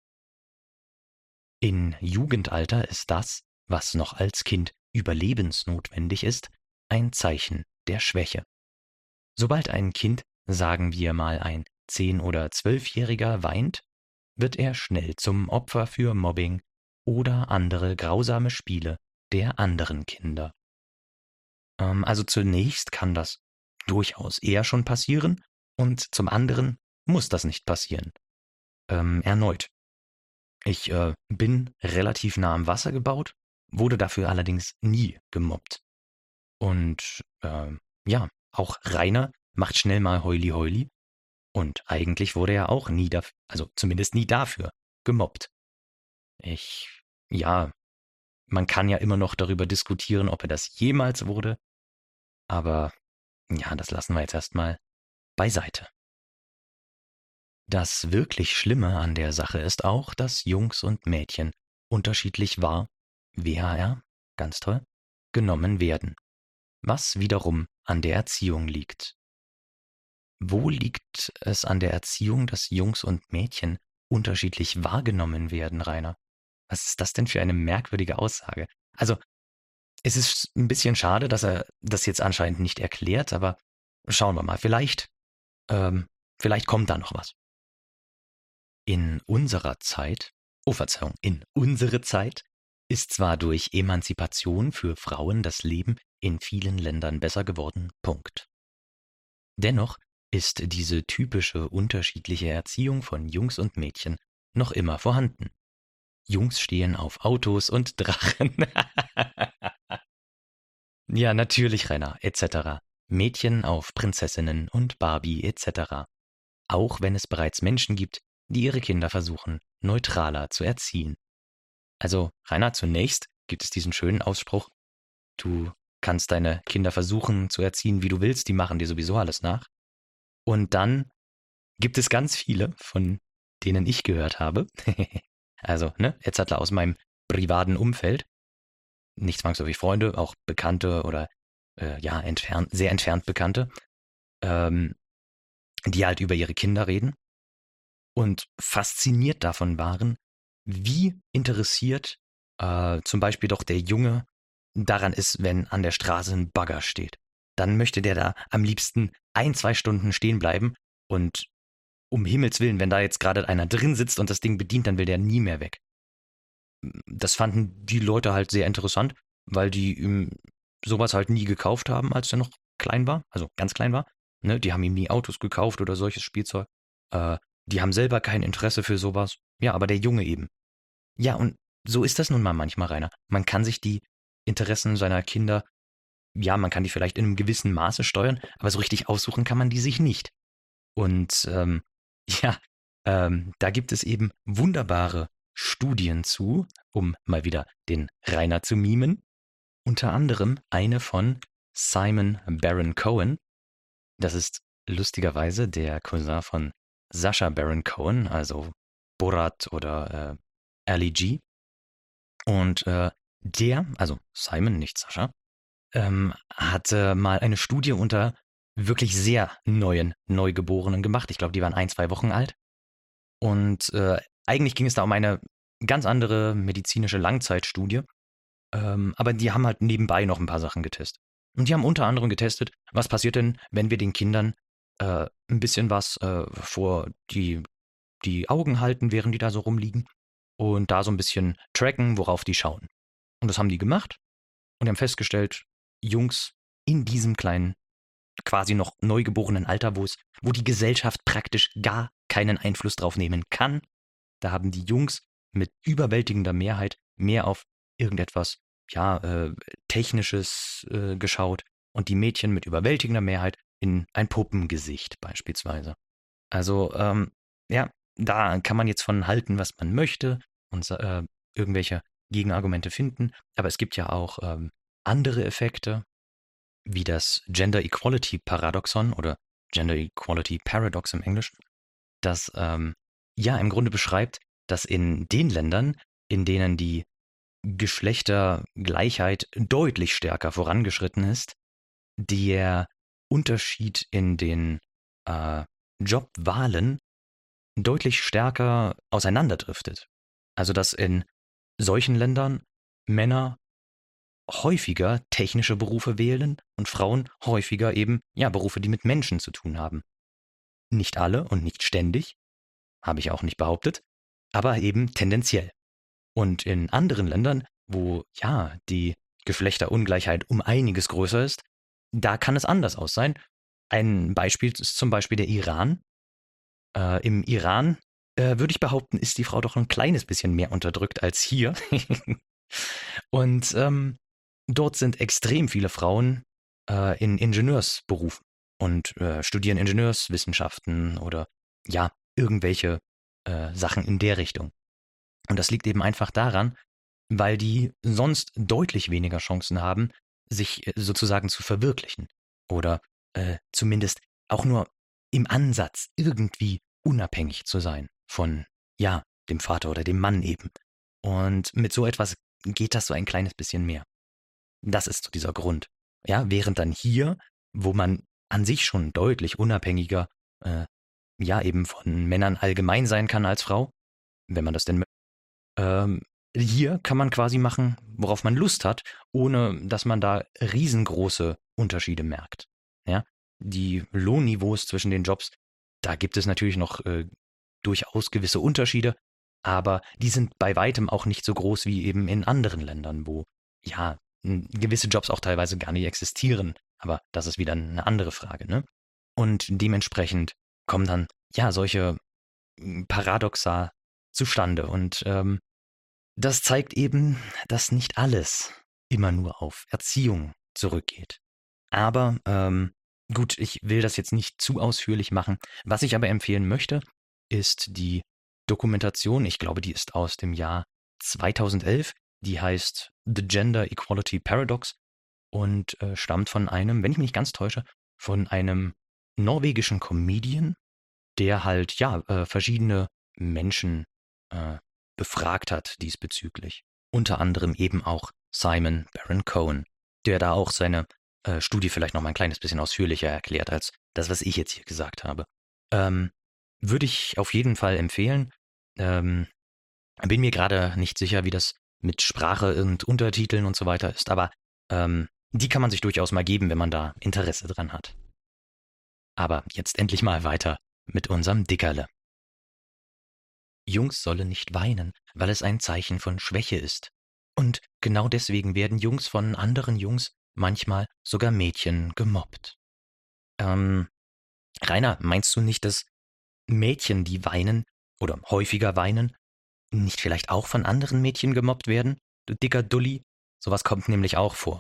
In Jugendalter ist das, was noch als Kind überlebensnotwendig ist, ein Zeichen der Schwäche. Sobald ein Kind, sagen wir mal ein zehn- oder zwölfjähriger, weint, wird er schnell zum Opfer für Mobbing oder andere grausame Spiele der anderen Kinder. Ähm, also zunächst kann das durchaus eher schon passieren und zum anderen muss das nicht passieren. Ähm, erneut. Ich äh, bin relativ nah am Wasser gebaut, wurde dafür allerdings nie gemobbt. Und äh, ja, auch Rainer macht schnell mal Heuli Heuli und eigentlich wurde er auch nie dafür, also zumindest nie dafür, gemobbt. Ich, ja, man kann ja immer noch darüber diskutieren, ob er das jemals wurde, aber ja, das lassen wir jetzt erstmal beiseite. Das wirklich Schlimme an der Sache ist auch, dass Jungs und Mädchen unterschiedlich wahr, W H R, ganz toll, genommen werden, was wiederum an der Erziehung liegt. Wo liegt es an der Erziehung, dass Jungs und Mädchen unterschiedlich wahrgenommen werden, Rainer? Was ist das denn für eine merkwürdige Aussage? Also, es ist ein bisschen schade, dass er das jetzt anscheinend nicht erklärt, aber schauen wir mal, vielleicht, ähm, vielleicht kommt da noch was. In unserer Zeit, oh Verzeihung, in unsere Zeit ist zwar durch Emanzipation für Frauen das Leben in vielen Ländern besser geworden, Punkt. Dennoch ist diese typische unterschiedliche Erziehung von Jungs und Mädchen noch immer vorhanden. Jungs stehen auf Autos und Drachen. Ja, natürlich, Rainer, et cetera. Mädchen auf Prinzessinnen und Barbie et cetera. Auch wenn es bereits Menschen gibt, die ihre Kinder versuchen, neutraler zu erziehen. Also, Rainer, zunächst gibt es diesen schönen Ausspruch, du kannst deine Kinder versuchen zu erziehen, wie du willst, die machen dir sowieso alles nach. Und dann gibt es ganz viele, von denen ich gehört habe, also, ne, jetzt aus meinem privaten Umfeld, nicht zwangsläufig Freunde, auch Bekannte oder, äh, ja, entfernt, sehr entfernt Bekannte, ähm, die halt über ihre Kinder reden und fasziniert davon waren, wie interessiert äh, zum Beispiel doch der Junge daran ist, wenn an der Straße ein Bagger steht. Dann möchte der da am liebsten ein, zwei Stunden stehen bleiben und um Himmels Willen, wenn da jetzt gerade einer drin sitzt und das Ding bedient, dann will der nie mehr weg. Das fanden die Leute halt sehr interessant, weil die ihm sowas halt nie gekauft haben, als er noch klein war, also ganz klein war. Ne? Die haben ihm nie Autos gekauft oder solches Spielzeug. Äh, die haben selber kein Interesse für sowas. Ja, aber der Junge eben. Ja, und so ist das nun mal manchmal, Rainer. Man kann sich die Interessen seiner Kinder, ja, man kann die vielleicht in einem gewissen Maße steuern, aber so richtig aussuchen kann man die sich nicht. Und ähm, ja, ähm, da gibt es eben wunderbare Studien zu, um mal wieder den Rainer zu mimen. Unter anderem eine von Simon Baron Cohen. Das ist lustigerweise der Cousin von Sacha Baron Cohen, also Borat oder äh, Ali G. Und äh, der, also Simon, nicht Sacha, ähm, hatte mal eine Studie unter wirklich sehr neuen Neugeborenen gemacht. Ich glaube, die waren ein, zwei Wochen alt. Und äh, eigentlich ging es da um eine ganz andere medizinische Langzeitstudie. Ähm, aber die haben halt nebenbei noch ein paar Sachen getestet. Und die haben unter anderem getestet, was passiert denn, wenn wir den Kindern äh, ein bisschen was äh, vor die, die Augen halten, während die da so rumliegen. Und da so ein bisschen tracken, worauf die schauen. Und das haben die gemacht. Und die haben festgestellt, Jungs in diesem kleinen, quasi noch neugeborenen Alter, wo es, wo die Gesellschaft praktisch gar keinen Einfluss drauf nehmen kann, da haben die Jungs mit überwältigender Mehrheit mehr auf irgendetwas, ja, äh, Technisches äh, geschaut und die Mädchen mit überwältigender Mehrheit in ein Puppengesicht beispielsweise. Also, ähm, ja, da kann man jetzt von halten, was man möchte und äh, irgendwelche Gegenargumente finden, aber es gibt ja auch ähm, andere Effekte, wie das Gender Equality Paradoxon oder Gender Equality Paradox im Englischen, das ähm, ja im Grunde beschreibt, dass in den Ländern, in denen die Geschlechtergleichheit deutlich stärker vorangeschritten ist, der Unterschied in den äh, Jobwahlen deutlich stärker auseinanderdriftet. Also dass in solchen Ländern Männer häufiger technische Berufe wählen und Frauen häufiger eben ja Berufe, die mit Menschen zu tun haben. Nicht alle und nicht ständig, habe ich auch nicht behauptet, aber eben tendenziell. Und in anderen Ländern, wo ja die Geschlechterungleichheit um einiges größer ist, da kann es anders aus sein. Ein Beispiel ist zum Beispiel der Iran. Äh, Im Iran äh, würde ich behaupten, ist die Frau doch ein kleines bisschen mehr unterdrückt als hier. Und ähm, dort sind extrem viele Frauen äh, in Ingenieursberufen und äh, studieren Ingenieurswissenschaften oder ja, irgendwelche äh, Sachen in der Richtung. Und das liegt eben einfach daran, weil die sonst deutlich weniger Chancen haben, sich sozusagen zu verwirklichen oder äh, zumindest auch nur im Ansatz irgendwie unabhängig zu sein von, ja, dem Vater oder dem Mann eben. Und mit so etwas geht das so ein kleines bisschen mehr. Das ist so dieser Grund. Ja, während dann hier, wo man an sich schon deutlich unabhängiger, äh, ja, eben von Männern allgemein sein kann als Frau, wenn man das denn möchte, ähm, hier kann man quasi machen, worauf man Lust hat, ohne dass man da riesengroße Unterschiede merkt. Ja, die Lohnniveaus zwischen den Jobs, da gibt es natürlich noch äh, durchaus gewisse Unterschiede, aber die sind bei weitem auch nicht so groß wie eben in anderen Ländern, wo ja gewisse Jobs auch teilweise gar nicht existieren. Aber das ist wieder eine andere Frage, ne? Und dementsprechend kommen dann ja solche Paradoxa zustande. Und ähm, das zeigt eben, dass nicht alles immer nur auf Erziehung zurückgeht. Aber ähm, gut, ich will das jetzt nicht zu ausführlich machen. Was ich aber empfehlen möchte, ist die Dokumentation, ich glaube, die ist aus dem Jahr zweitausendelf, die heißt The Gender Equality Paradox und äh, stammt von einem, wenn ich mich nicht ganz täusche, von einem norwegischen Comedian, der halt, ja, äh, verschiedene Menschen äh, befragt hat diesbezüglich. Unter anderem eben auch Simon Baron Cohen, der da auch seine äh, Studie vielleicht noch mal ein kleines bisschen ausführlicher erklärt als das, was ich jetzt hier gesagt habe. Ähm, würde ich auf jeden Fall empfehlen. Ähm, bin mir gerade nicht sicher, wie das mit Sprache und Untertiteln und so weiter ist, aber ähm, die kann man sich durchaus mal geben, wenn man da Interesse dran hat. Aber jetzt endlich mal weiter mit unserem Dickerle. Jungs sollen nicht weinen, weil es ein Zeichen von Schwäche ist. Und genau deswegen werden Jungs von anderen Jungs, manchmal sogar Mädchen, gemobbt. Ähm, Rainer, meinst du nicht, dass Mädchen, die weinen oder häufiger weinen, nicht vielleicht auch von anderen Mädchen gemobbt werden? Du dicker Dulli, sowas kommt nämlich auch vor.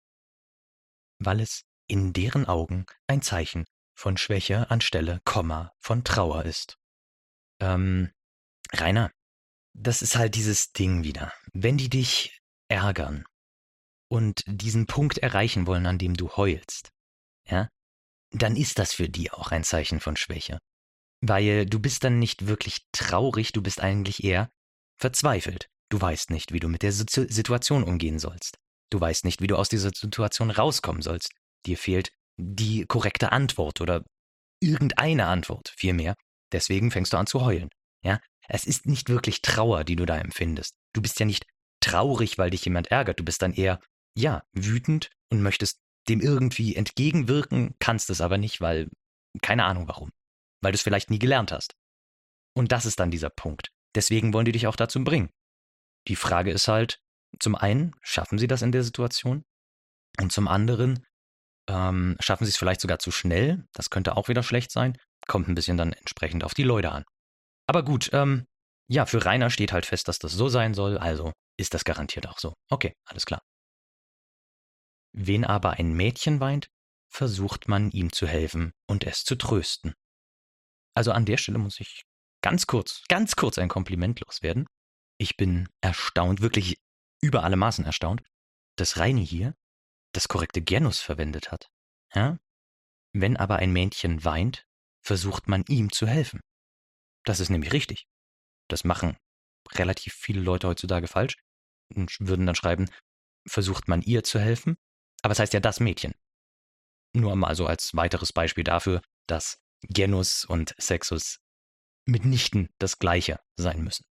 Weil es in deren Augen ein Zeichen von Schwäche anstelle Komma von Trauer ist. Ähm, Rainer, das ist halt dieses Ding wieder. Wenn die dich ärgern und diesen Punkt erreichen wollen, an dem du heulst, ja, dann ist das für die auch ein Zeichen von Schwäche. Weil du bist dann nicht wirklich traurig, du bist eigentlich eher verzweifelt. Du weißt nicht, wie du mit der Situation umgehen sollst. Du weißt nicht, wie du aus dieser Situation rauskommen sollst. Dir fehlt die korrekte Antwort oder irgendeine Antwort, vielmehr. Deswegen fängst du an zu heulen. Ja? Es ist nicht wirklich Trauer, die du da empfindest. Du bist ja nicht traurig, weil dich jemand ärgert. Du bist dann eher, ja, wütend und möchtest dem irgendwie entgegenwirken, kannst es aber nicht, weil, keine Ahnung warum. Weil du es vielleicht nie gelernt hast. Und das ist dann dieser Punkt. Deswegen wollen die dich auch dazu bringen. Die Frage ist halt, zum einen, schaffen sie das in der Situation? Und zum anderen, ähm, schaffen sie es vielleicht sogar zu schnell? Das könnte auch wieder schlecht sein. Kommt ein bisschen dann entsprechend auf die Leute an. Aber gut, ähm, ja, für Rainer steht halt fest, dass das so sein soll, also ist das garantiert auch so. Okay, alles klar. Wen aber ein Mädchen weint, versucht man ihm zu helfen und es zu trösten. Also an der Stelle muss ich ganz kurz, ganz kurz ein Kompliment loswerden. Ich bin erstaunt, wirklich über alle Maßen erstaunt, dass Reini hier das korrekte Genus verwendet hat. Ja? Wenn aber ein Mädchen weint, versucht man ihm zu helfen. Das ist nämlich richtig. Das machen relativ viele Leute heutzutage falsch und würden dann schreiben, versucht man ihr zu helfen. Aber es heißt ja das Mädchen. Nur mal so als weiteres Beispiel dafür, dass Genus und Sexus mitnichten das Gleiche sein müssen.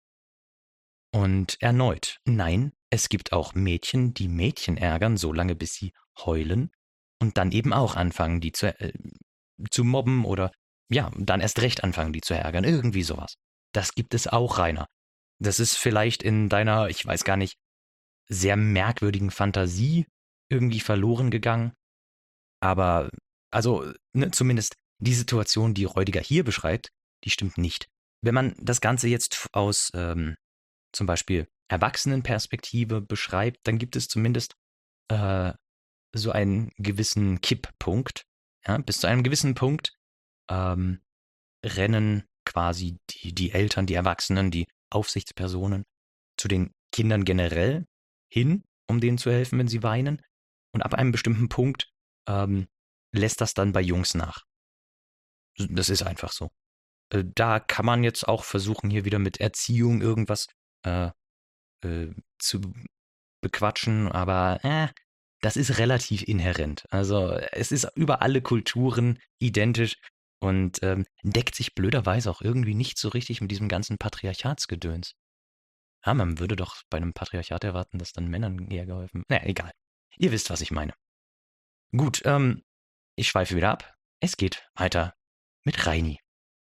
Und erneut, nein, es gibt auch Mädchen, die Mädchen ärgern, solange bis sie heulen und dann eben auch anfangen, die zu, äh, zu mobben oder ja, dann erst recht anfangen, die zu ärgern. Irgendwie sowas. Das gibt es auch, Rainer. Das ist vielleicht in deiner, ich weiß gar nicht, sehr merkwürdigen Fantasie irgendwie verloren gegangen. Aber, also, ne, zumindest die Situation, die Reudiger hier beschreibt, die stimmt nicht. Wenn man das Ganze jetzt aus ähm, zum Beispiel Erwachsenenperspektive beschreibt, dann gibt es zumindest äh, so einen gewissen Kipppunkt. Ja? Bis zu einem gewissen Punkt ähm, rennen quasi die, die Eltern, die Erwachsenen, die Aufsichtspersonen zu den Kindern generell hin, um denen zu helfen, wenn sie weinen. Und ab einem bestimmten Punkt ähm, lässt das dann bei Jungs nach. Das ist einfach so. Äh, da kann man jetzt auch versuchen, hier wieder mit Erziehung irgendwas äh, äh, zu bequatschen, aber äh, das ist relativ inhärent. Also es ist über alle Kulturen identisch und ähm, deckt sich blöderweise auch irgendwie nicht so richtig mit diesem ganzen Patriarchatsgedöns. Ja, man würde doch bei einem Patriarchat erwarten, dass dann Männern eher geholfen. Naja, egal. Ihr wisst, was ich meine. Gut, ähm, ich schweife wieder ab. Es geht weiter mit Reini.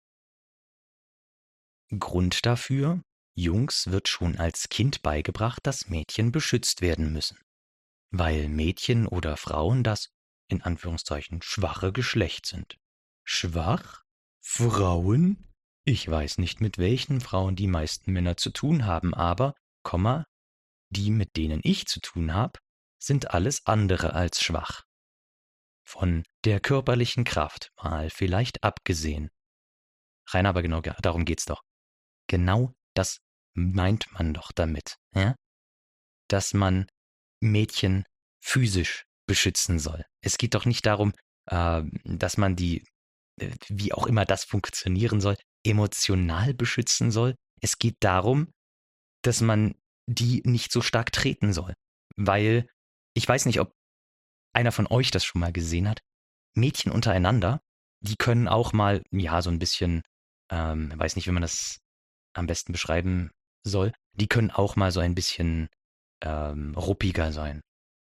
Grund dafür: Jungs wird schon als Kind beigebracht, dass Mädchen beschützt werden müssen. Weil Mädchen oder Frauen das, in Anführungszeichen, schwache Geschlecht sind. Schwach? Frauen? Ich weiß nicht, mit welchen Frauen die meisten Männer zu tun haben, aber, Komma, die, mit denen ich zu tun habe, sind alles andere als schwach. Von der körperlichen Kraft mal vielleicht abgesehen. Rein aber genau darum geht's doch. Genau das meint man doch damit, ja? Dass man Mädchen physisch beschützen soll. Es geht doch nicht darum, äh, dass man die, äh, wie auch immer das funktionieren soll, emotional beschützen soll. Es geht darum, dass man die nicht so stark treten soll. Weil, ich weiß nicht, ob einer von euch das schon mal gesehen hat, Mädchen untereinander, die können auch mal, ja, so ein bisschen, ähm, weiß nicht, wie man das am besten beschreiben soll, die können auch mal so ein bisschen ähm, ruppiger sein.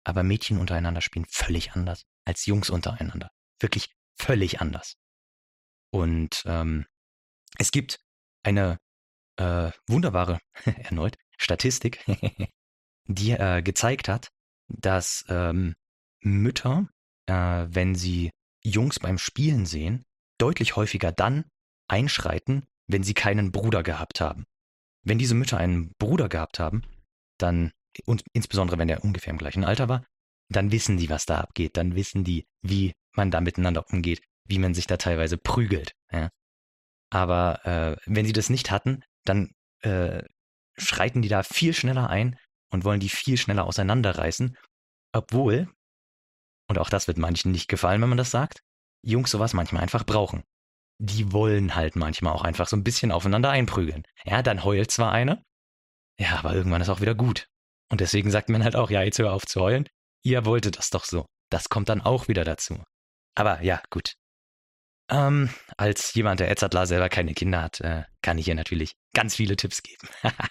aber Mädchen untereinander spielen völlig anders als Jungs untereinander. Wirklich völlig anders. Und ähm, es gibt eine äh, wunderbare, erneut, Statistik, die äh, gezeigt hat, dass ähm, Mütter, äh, wenn sie Jungs beim Spielen sehen, deutlich häufiger dann einschreiten, wenn sie keinen Bruder gehabt haben. Wenn diese Mütter einen Bruder gehabt haben, dann, und insbesondere wenn der ungefähr im gleichen Alter war, dann wissen die, was da abgeht. Dann wissen die, wie man da miteinander umgeht, wie man sich da teilweise prügelt. Ja? Aber äh, wenn sie das nicht hatten, dann äh, schreiten die da viel schneller ein und wollen die viel schneller auseinanderreißen, obwohl, und auch das wird manchen nicht gefallen, wenn man das sagt, Jungs sowas manchmal einfach brauchen. Die wollen halt manchmal auch einfach so ein bisschen aufeinander einprügeln. Ja, dann heult zwar eine, ja, aber irgendwann ist auch wieder gut. Und deswegen sagt man halt auch, ja, jetzt hör auf zu heulen, ihr wolltet das doch so. Das kommt dann auch wieder dazu. Aber ja, gut. Ähm, als jemand, der Edzardler selber keine Kinder hat, äh, kann ich hier natürlich ganz viele Tipps geben.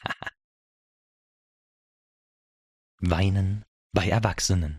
Weinen bei Erwachsenen.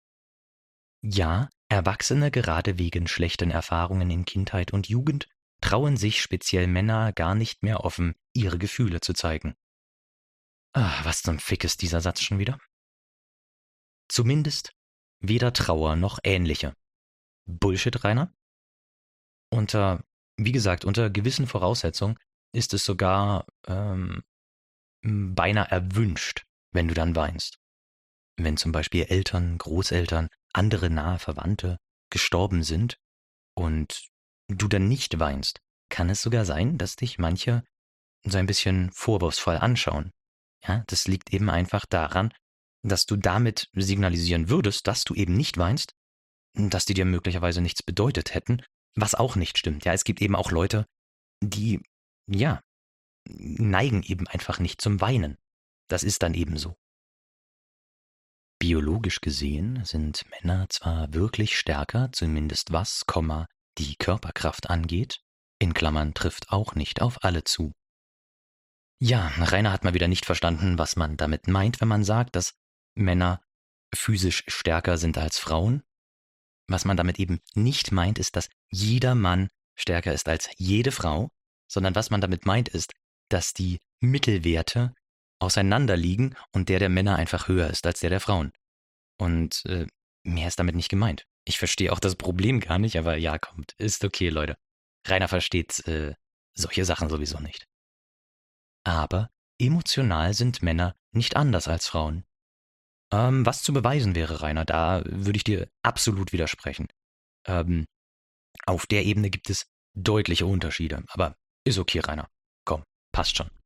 Ja, Erwachsene, gerade wegen schlechten Erfahrungen in Kindheit und Jugend, trauen sich speziell Männer gar nicht mehr offen, ihre Gefühle zu zeigen. Ah, was zum Fick ist dieser Satz schon wieder? Zumindest weder Trauer noch ähnliche. Bullshit, Rainer? Unter, wie gesagt, unter gewissen Voraussetzungen ist es sogar ähm, beinahe erwünscht, wenn du dann weinst. Wenn zum Beispiel Eltern, Großeltern, andere nahe Verwandte gestorben sind und du dann nicht weinst, kann es sogar sein, dass dich manche so ein bisschen vorwurfsvoll anschauen. Ja, das liegt eben einfach daran, dass du damit signalisieren würdest, dass du eben nicht weinst, dass die dir möglicherweise nichts bedeutet hätten, was auch nicht stimmt. Ja, es gibt eben auch Leute, die, ja, neigen eben einfach nicht zum Weinen. Das ist dann eben so. Biologisch gesehen sind Männer zwar wirklich stärker, zumindest was, Komma, die Körperkraft angeht, in Klammern trifft auch nicht auf alle zu. Ja, Rainer hat mal wieder nicht verstanden, was man damit meint, wenn man sagt, dass Männer physisch stärker sind als Frauen. Was man damit eben nicht meint, ist, dass jeder Mann stärker ist als jede Frau, sondern was man damit meint, ist, dass die Mittelwerte auseinander liegen und der der Männer einfach höher ist als der der Frauen. Und äh, mehr ist damit nicht gemeint. Ich verstehe auch das Problem gar nicht, aber ja, kommt, ist okay, Leute. Rainer versteht äh, solche Sachen sowieso nicht. Aber emotional sind Männer nicht anders als Frauen. Ähm, was zu beweisen wäre, Rainer, da würde ich dir absolut widersprechen. Ähm, auf der Ebene gibt es deutliche Unterschiede, aber ist okay, Rainer. Komm, passt schon.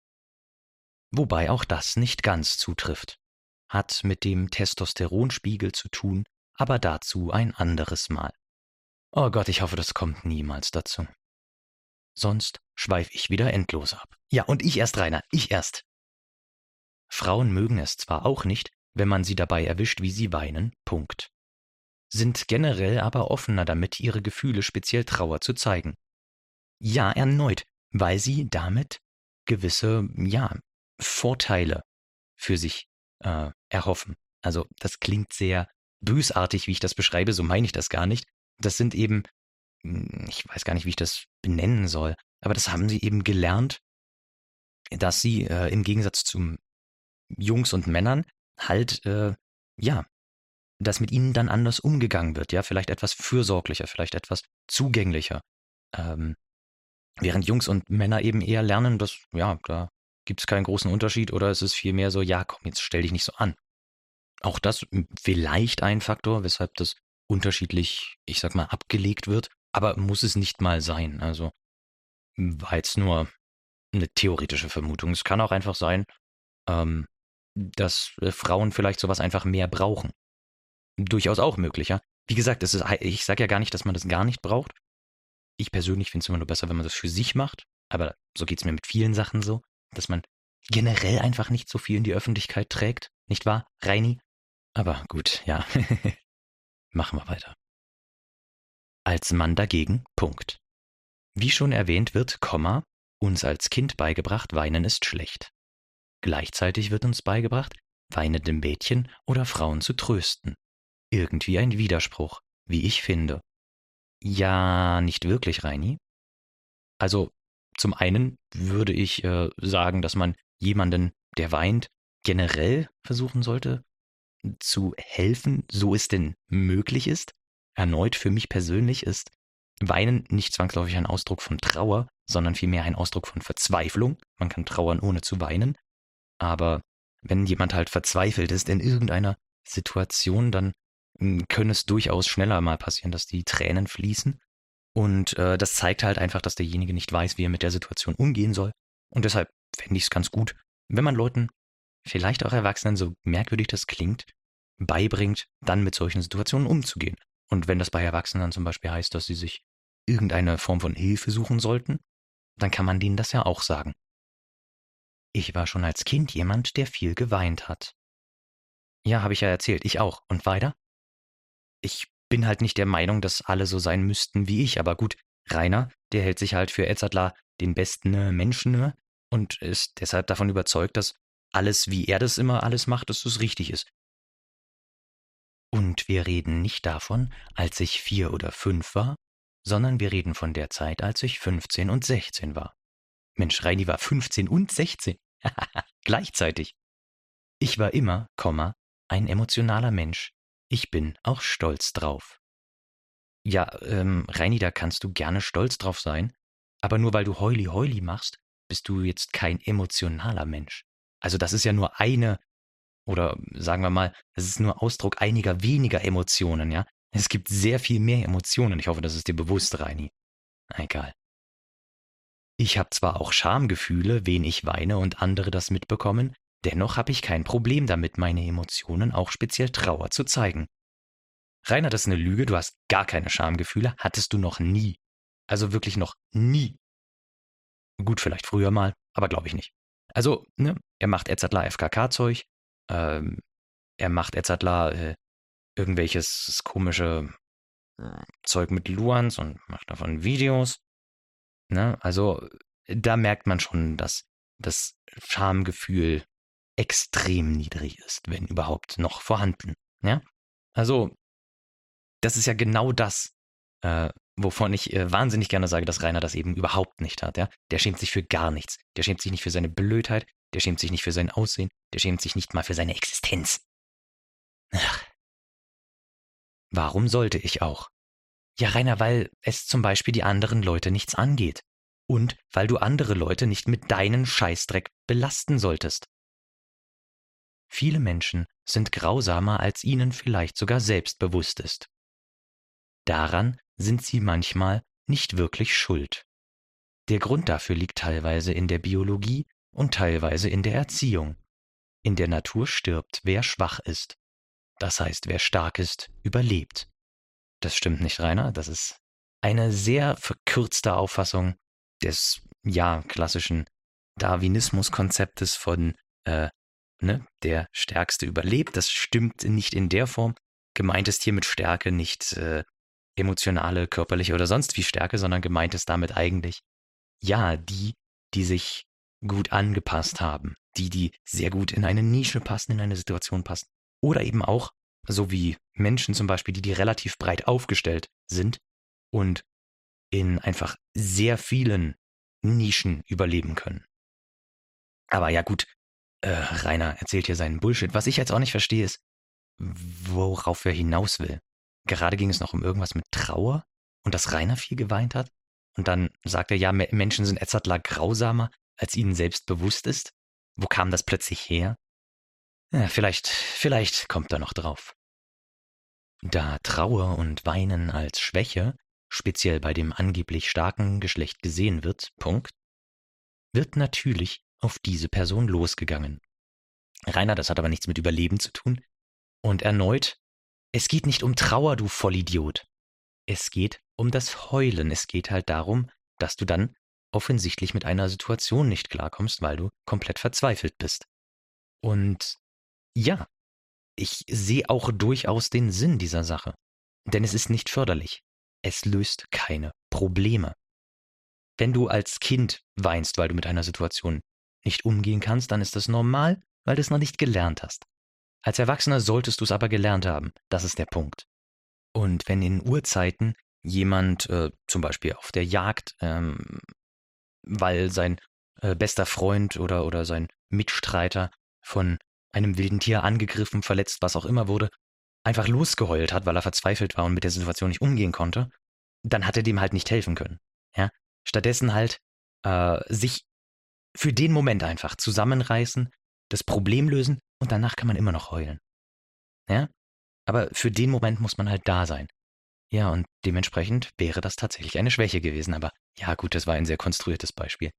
Wobei auch das nicht ganz zutrifft. Hat mit dem Testosteronspiegel zu tun, aber dazu ein anderes Mal. Oh Gott, ich hoffe, das kommt niemals dazu. Sonst schweife ich wieder endlos ab. Ja, und ich erst, Rainer, ich erst. Frauen mögen es zwar auch nicht, wenn man sie dabei erwischt, wie sie weinen, Punkt. Sind generell aber offener damit, ihre Gefühle, speziell Trauer, zu zeigen. Ja, erneut, weil sie damit gewisse, ja, Vorteile für sich äh, erhoffen. Also das klingt sehr bösartig, wie ich das beschreibe, so meine ich das gar nicht. Das sind eben, ich weiß gar nicht, wie ich das benennen soll, aber das haben sie eben gelernt, dass sie äh, im Gegensatz zu Jungs und Männern halt, äh, ja, dass mit ihnen dann anders umgegangen wird, ja, vielleicht etwas fürsorglicher, vielleicht etwas zugänglicher. Ähm, während Jungs und Männer eben eher lernen, dass, ja, da gibt es keinen großen Unterschied oder es ist vielmehr so, ja, komm, jetzt stell dich nicht so an. Auch das vielleicht ein Faktor, weshalb das unterschiedlich, ich sag mal, abgelegt wird, aber muss es nicht mal sein. Also war jetzt nur eine theoretische Vermutung. Es kann auch einfach sein, ähm, dass äh, Frauen vielleicht sowas einfach mehr brauchen. Durchaus auch möglich, ja. Wie gesagt, es ist, ich sage ja gar nicht, dass man das gar nicht braucht. Ich persönlich finde es immer nur besser, wenn man das für sich macht. Aber so geht es mir mit vielen Sachen so, dass man generell einfach nicht so viel in die Öffentlichkeit trägt. Nicht wahr, Reini? Aber gut, ja. Machen wir weiter. Als Mann dagegen, Punkt. Wie schon erwähnt wird, Komma, uns als Kind beigebracht, weinen ist schlecht. Gleichzeitig wird uns beigebracht, weinende Mädchen oder Frauen zu trösten. Irgendwie ein Widerspruch, wie ich finde. Ja, nicht wirklich, Reini. Also, zum einen würde ich äh, sagen, dass man jemanden, der weint, generell versuchen sollte zu helfen, so es denn möglich ist. Erneut, für mich persönlich ist Weinen nicht zwangsläufig ein Ausdruck von Trauer, sondern vielmehr ein Ausdruck von Verzweiflung. Man kann trauern, ohne zu weinen. Aber wenn jemand halt verzweifelt ist in irgendeiner Situation, dann mh, können es durchaus schneller mal passieren, dass die Tränen fließen. Und äh, das zeigt halt einfach, dass derjenige nicht weiß, wie er mit der Situation umgehen soll. Und deshalb fände ich es ganz gut, wenn man Leuten, vielleicht auch Erwachsenen, so merkwürdig das klingt, beibringt, dann mit solchen Situationen umzugehen. Und wenn das bei Erwachsenen dann zum Beispiel heißt, dass sie sich irgendeine Form von Hilfe suchen sollten, dann kann man denen das ja auch sagen. Ich war schon als Kind jemand, der viel geweint hat. Ja, habe ich ja erzählt, ich auch. Und weiter? Ich bin halt nicht der Meinung, dass alle so sein müssten wie ich, aber gut, Rainer, der hält sich halt für Edzardler den besten äh, Menschen äh, und ist deshalb davon überzeugt, dass alles, wie er das immer alles macht, dass es richtig ist. Und wir reden nicht davon, als ich vier oder fünf war, sondern wir reden von der Zeit, als ich fünfzehn und sechzehn war. Mensch, Reini war fünfzehn und sechzehn. Gleichzeitig. Ich war immer, Komma, ein emotionaler Mensch. Ich bin auch stolz drauf. Ja, ähm, Reini, da kannst du gerne stolz drauf sein, aber nur weil du Heuli Heuli machst, bist du jetzt kein emotionaler Mensch. Also das ist ja nur eine, oder sagen wir mal, das ist nur Ausdruck einiger weniger Emotionen, ja. Es gibt sehr viel mehr Emotionen. Ich hoffe, das ist dir bewusst, Reini. Egal. Ich habe zwar auch Schamgefühle, wen ich weine und andere das mitbekommen, dennoch habe ich kein Problem damit, meine Emotionen, auch speziell Trauer, zu zeigen. Rainer, das ist eine Lüge, du hast gar keine Schamgefühle, hattest du noch nie. Also wirklich noch nie. Gut, vielleicht früher mal, aber glaube ich nicht. Also, ne, er macht Edzardler F K K-Zeug, ähm, er macht Edzardler äh, irgendwelches komische äh, Zeug mit Luans und macht davon Videos. Ne? Also da merkt man schon, dass das Schamgefühl extrem niedrig ist, wenn überhaupt noch vorhanden. Ja? Also das ist ja genau das, äh, wovon ich äh, wahnsinnig gerne sage, dass Rainer das eben überhaupt nicht hat. Ja? Der schämt sich für gar nichts. Der schämt sich nicht für seine Blödheit, der schämt sich nicht für sein Aussehen, der schämt sich nicht mal für seine Existenz. Ach. Warum sollte ich auch? Ja, Rainer, weil es zum Beispiel die anderen Leute nichts angeht. Und weil du andere Leute nicht mit deinen Scheißdreck belasten solltest. Viele Menschen sind grausamer, als ihnen vielleicht sogar selbst bewusst ist. Daran sind sie manchmal nicht wirklich schuld. Der Grund dafür liegt teilweise in der Biologie und teilweise in der Erziehung. In der Natur stirbt, wer schwach ist. Das heißt, wer stark ist, überlebt. Das stimmt nicht, Rainer. Das ist eine sehr verkürzte Auffassung des, ja, klassischen Darwinismus-Konzeptes von, äh, ne, der Stärkste überlebt. Das stimmt nicht in der Form. Gemeint ist hier mit Stärke nicht äh, emotionale, körperliche oder sonst wie Stärke, sondern gemeint ist damit eigentlich, ja, die, die sich gut angepasst haben. Die, die sehr gut in eine Nische passen, in eine Situation passen. Oder eben auch, so wie Menschen zum Beispiel, die, die relativ breit aufgestellt sind und in einfach sehr vielen Nischen überleben können. Aber ja gut, äh, Rainer erzählt hier seinen Bullshit. Was ich jetzt auch nicht verstehe, ist, worauf er hinaus will. Gerade ging es noch um irgendwas mit Trauer und dass Rainer viel geweint hat. Und dann sagt er, ja, Menschen sind Edzardler grausamer, als ihnen selbst bewusst ist. Wo kam das plötzlich her? Ja, vielleicht, vielleicht kommt er noch drauf. Da Trauer und Weinen als Schwäche, speziell bei dem angeblich starken Geschlecht gesehen wird, Punkt, wird natürlich auf diese Person losgegangen. Rainer, das hat aber nichts mit Überleben zu tun. Und erneut, es geht nicht um Trauer, du Vollidiot. Es geht um das Heulen. Es geht halt darum, dass du dann offensichtlich mit einer Situation nicht klarkommst, weil du komplett verzweifelt bist. Und ja, ich sehe auch durchaus den Sinn dieser Sache. Denn es ist nicht förderlich. Es löst keine Probleme. Wenn du als Kind weinst, weil du mit einer Situation nicht umgehen kannst, dann ist das normal, weil du es noch nicht gelernt hast. Als Erwachsener solltest du es aber gelernt haben. Das ist der Punkt. Und wenn in Urzeiten jemand äh, zum Beispiel auf der Jagd, ähm, weil sein äh, bester Freund oder, oder sein Mitstreiter von einem wilden Tier angegriffen, verletzt, was auch immer wurde, einfach losgeheult hat, weil er verzweifelt war und mit der Situation nicht umgehen konnte, dann hat er dem halt nicht helfen können. Ja? Stattdessen halt äh, sich für den Moment einfach zusammenreißen, das Problem lösen und danach kann man immer noch heulen. Ja? Aber für den Moment muss man halt da sein. Ja, und dementsprechend wäre das tatsächlich eine Schwäche gewesen. Aber ja gut, das war ein sehr konstruiertes Beispiel.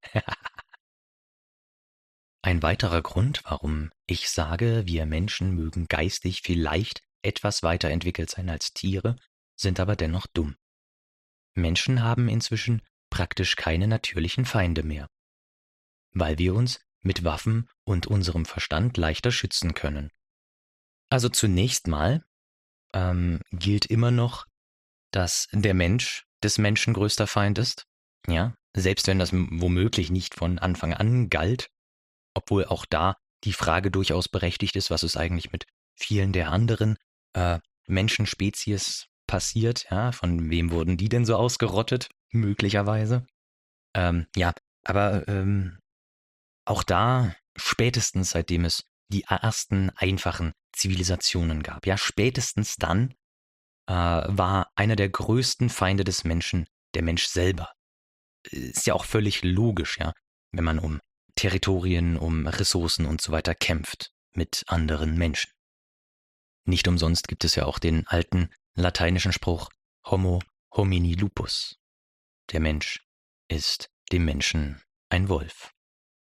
Ein weiterer Grund, warum ich sage, wir Menschen mögen geistig vielleicht etwas weiterentwickelt sein als Tiere, sind aber dennoch dumm. Menschen haben inzwischen praktisch keine natürlichen Feinde mehr, weil wir uns mit Waffen und unserem Verstand leichter schützen können. Also zunächst mal ähm, gilt immer noch, dass der Mensch des Menschen größter Feind ist. Ja, selbst wenn das womöglich nicht von Anfang an galt, obwohl auch da die Frage durchaus berechtigt ist, was ist eigentlich mit vielen der anderen äh, Menschenspezies passiert. Ja, von wem wurden die denn so ausgerottet? Möglicherweise. Ähm, ja, aber ähm, auch da spätestens seitdem es die ersten einfachen Zivilisationen gab, ja, spätestens dann äh, war einer der größten Feinde des Menschen der Mensch selber. Ist ja auch völlig logisch, ja, wenn man um Territorien, um Ressourcen und so weiter kämpft mit anderen Menschen. Nicht umsonst gibt es ja auch den alten lateinischen Spruch Homo homini lupus. Der Mensch ist dem Menschen ein Wolf.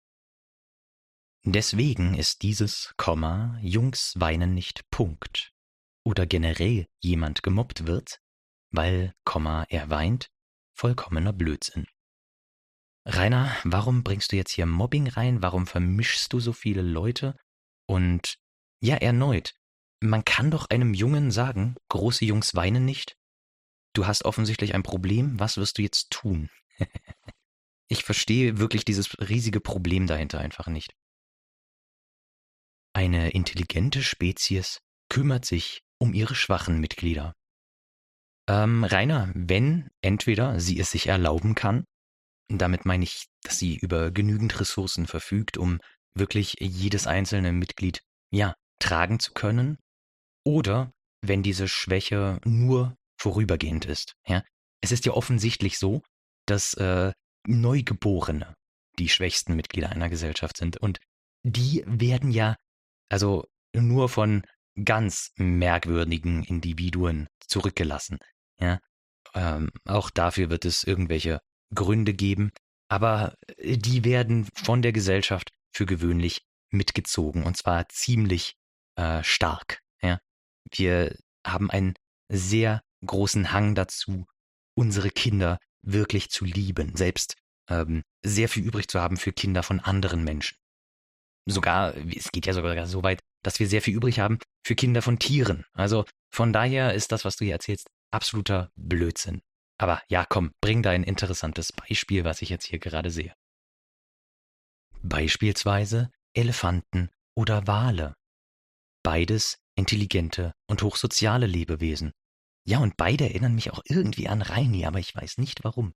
Deswegen ist dieses Komma Jungs weinen nicht Punkt oder generell jemand gemobbt wird, weil Komma er weint, vollkommener Blödsinn. Rainer, warum bringst du jetzt hier Mobbing rein? Warum vermischst du so viele Leute? Und ja, erneut, man kann doch einem Jungen sagen, große Jungs weinen nicht. Du hast offensichtlich ein Problem, was wirst du jetzt tun? Ich verstehe wirklich dieses riesige Problem dahinter einfach nicht. Eine intelligente Spezies kümmert sich um ihre schwachen Mitglieder. Ähm, Rainer, wenn entweder sie es sich erlauben kann, damit meine ich, dass sie über genügend Ressourcen verfügt, um wirklich jedes einzelne Mitglied, ja, tragen zu können, oder wenn diese Schwäche nur vorübergehend ist. Ja? Es ist ja offensichtlich so, dass äh, Neugeborene die schwächsten Mitglieder einer Gesellschaft sind und die werden ja also nur von ganz merkwürdigen Individuen zurückgelassen. Ja? Ähm, auch dafür wird es irgendwelche Gründe geben, aber die werden von der Gesellschaft für gewöhnlich mitgezogen und zwar ziemlich äh, stark. Ja? Wir haben einen sehr großen Hang dazu, unsere Kinder wirklich zu lieben, selbst ähm, sehr viel übrig zu haben für Kinder von anderen Menschen. Sogar, es geht ja sogar so weit, dass wir sehr viel übrig haben für Kinder von Tieren. Also von daher ist das, was du hier erzählst, absoluter Blödsinn. Aber ja, komm, bring da ein interessantes Beispiel, was ich jetzt hier gerade sehe. Beispielsweise Elefanten oder Wale. Beides intelligente und hochsoziale Lebewesen. Ja, und beide erinnern mich auch irgendwie an Reini, aber ich weiß nicht warum.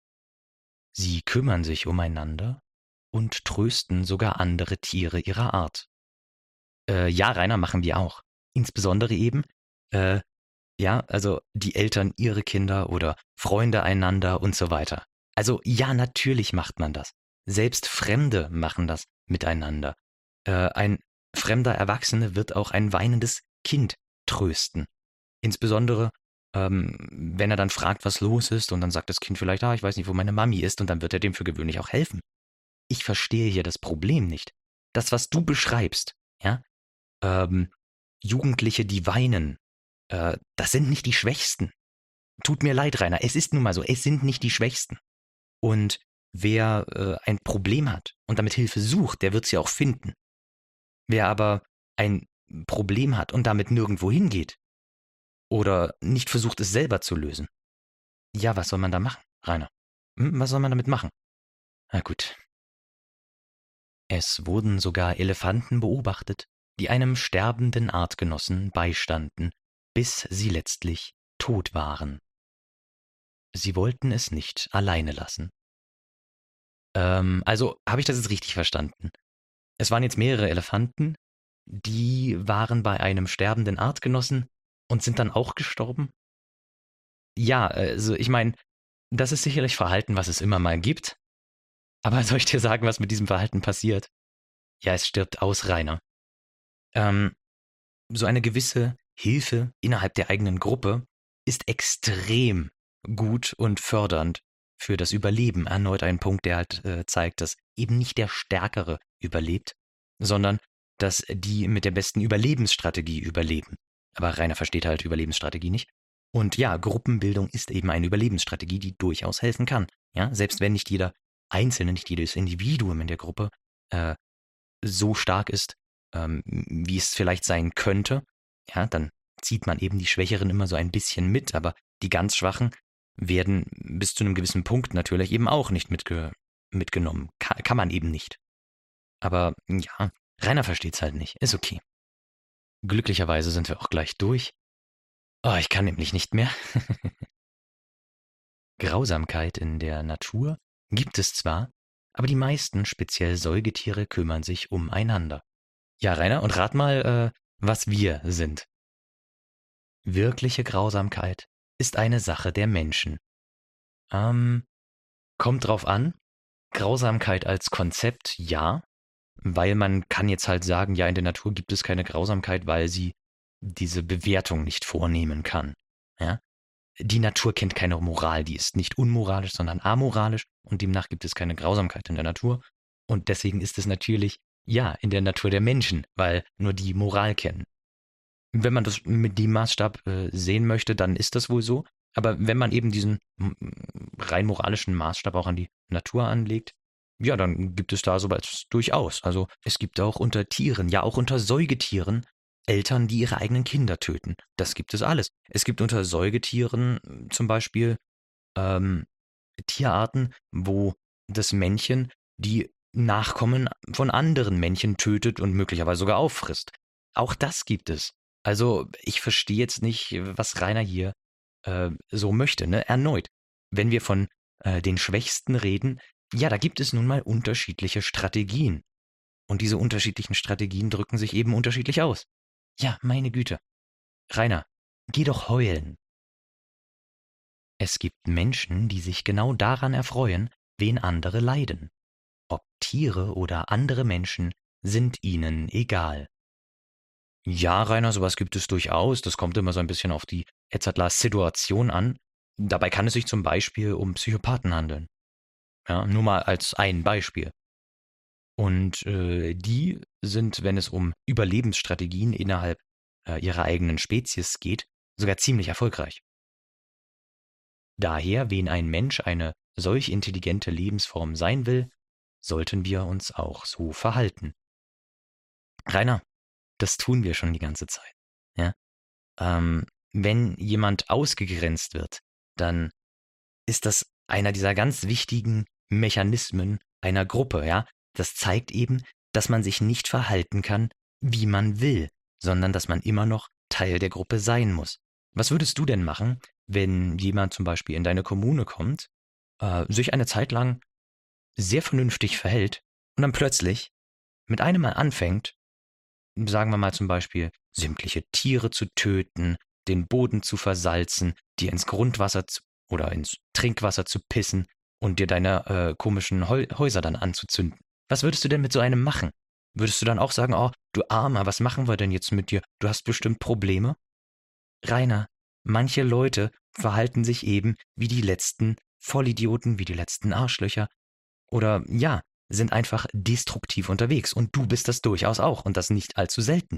Sie kümmern sich umeinander und trösten sogar andere Tiere ihrer Art. Äh, ja, Rainer, machen wir auch. Insbesondere eben, äh, ja, also die Eltern ihre Kinder oder Freunde einander und so weiter. Also ja, natürlich macht man das. Selbst Fremde machen das miteinander. Äh, ein fremder Erwachsene wird auch ein weinendes Kind trösten. Insbesondere, ähm, wenn er dann fragt, was los ist und dann sagt das Kind vielleicht, ah, ich weiß nicht, wo meine Mami ist und dann wird er dem für gewöhnlich auch helfen. Ich verstehe hier das Problem nicht. Das, was du beschreibst, ja, ähm, Jugendliche, die weinen, äh, das sind nicht die Schwächsten. Tut mir leid, Rainer, es ist nun mal so, es sind nicht die Schwächsten. Und wer äh, ein Problem hat und damit Hilfe sucht, der wird sie auch finden. Wer aber ein Problem hat und damit nirgendwo hingeht oder nicht versucht, es selber zu lösen, ja, was soll man da machen, Rainer? Hm, was soll man damit machen? Na gut. Es wurden sogar Elefanten beobachtet, die einem sterbenden Artgenossen beistanden, bis sie letztlich tot waren. Sie wollten es nicht alleine lassen. Ähm, also habe ich das jetzt richtig verstanden? Es waren jetzt mehrere Elefanten, die waren bei einem sterbenden Artgenossen und sind dann auch gestorben? Ja, also ich meine, das ist sicherlich Verhalten, was es immer mal gibt. Aber soll ich dir sagen, was mit diesem Verhalten passiert? Ja, es stirbt aus, Rainer. Ähm, so eine gewisse Hilfe innerhalb der eigenen Gruppe ist extrem gut und fördernd für das Überleben. Erneut ein Punkt, der halt äh, zeigt, dass eben nicht der Stärkere überlebt, sondern dass die mit der besten Überlebensstrategie überleben. Aber Rainer versteht halt Überlebensstrategie nicht. Und ja, Gruppenbildung ist eben eine Überlebensstrategie, die durchaus helfen kann. Ja, selbst wenn nicht jeder Einzelne, nicht jedes Individuum in der Gruppe äh, so stark ist, ähm, wie es vielleicht sein könnte, ja, dann zieht man eben die Schwächeren immer so ein bisschen mit, aber die ganz Schwachen werden bis zu einem gewissen Punkt natürlich eben auch nicht mitge mitgenommen. Ka kann man eben nicht. Aber ja, Rainer versteht's halt nicht. Ist okay. Glücklicherweise sind wir auch gleich durch. Oh, ich kann nämlich nicht mehr. Grausamkeit in der Natur gibt es zwar, aber die meisten, speziell Säugetiere, kümmern sich umeinander. Ja, Rainer, und rat mal, äh, was wir sind. Wirkliche Grausamkeit ist eine Sache der Menschen. Ähm, kommt drauf an. Grausamkeit als Konzept, ja, weil man kann jetzt halt sagen, ja, in der Natur gibt es keine Grausamkeit, weil sie diese Bewertung nicht vornehmen kann. Ja? Die Natur kennt keine Moral, die ist nicht unmoralisch, sondern amoralisch und demnach gibt es keine Grausamkeit in der Natur. Und deswegen ist es natürlich, ja, in der Natur der Menschen, weil nur die Moral kennen. Wenn man das mit dem Maßstab äh, sehen möchte, dann ist das wohl so. Aber wenn man eben diesen rein moralischen Maßstab auch an die Natur anlegt, ja, dann gibt es da sowas durchaus. Also es gibt auch unter Tieren, ja auch unter Säugetieren, Eltern, die ihre eigenen Kinder töten. Das gibt es alles. Es gibt unter Säugetieren zum Beispiel ähm, Tierarten, wo das Männchen die Nachkommen von anderen Männchen tötet und möglicherweise sogar auffrisst. Auch das gibt es. Also ich verstehe jetzt nicht, was Rainer hier äh, so möchte. Ne? Erneut, wenn wir von äh, den Schwächsten reden, ja, da gibt es nun mal unterschiedliche Strategien. Und diese unterschiedlichen Strategien drücken sich eben unterschiedlich aus. Ja, meine Güte. Rainer, geh doch heulen. Es gibt Menschen, die sich genau daran erfreuen, wen andere leiden. Ob Tiere oder andere Menschen, sind ihnen egal. Ja, Rainer, sowas gibt es durchaus. Das kommt immer so ein bisschen auf die Situation an. Dabei kann es sich zum Beispiel um Psychopathen handeln. Ja, nur mal als ein Beispiel. Und äh, die sind, wenn es um Überlebensstrategien innerhalb äh, ihrer eigenen Spezies geht, sogar ziemlich erfolgreich. Daher, wen ein Mensch eine solch intelligente Lebensform sein will, sollten wir uns auch so verhalten. Rainer, das tun wir schon die ganze Zeit. Ja? Ähm, wenn jemand ausgegrenzt wird, dann ist das einer dieser ganz wichtigen Mechanismen einer Gruppe. Ja? Das zeigt eben, dass man sich nicht verhalten kann, wie man will, sondern dass man immer noch Teil der Gruppe sein muss. Was würdest du denn machen, wenn jemand zum Beispiel in deine Kommune kommt, äh, sich eine Zeit lang sehr vernünftig verhält und dann plötzlich mit einem Mal anfängt, sagen wir mal zum Beispiel, sämtliche Tiere zu töten, den Boden zu versalzen, dir ins Grundwasser zu, oder ins Trinkwasser zu pissen und dir deine äh, komischen Heu- Häuser dann anzuzünden? Was würdest du denn mit so einem machen? Würdest du dann auch sagen, oh, du Armer, was machen wir denn jetzt mit dir? Du hast bestimmt Probleme? Rainer, manche Leute verhalten sich eben wie die letzten Vollidioten, wie die letzten Arschlöcher. Oder ja, sind einfach destruktiv unterwegs. Und du bist das durchaus auch und das nicht allzu selten.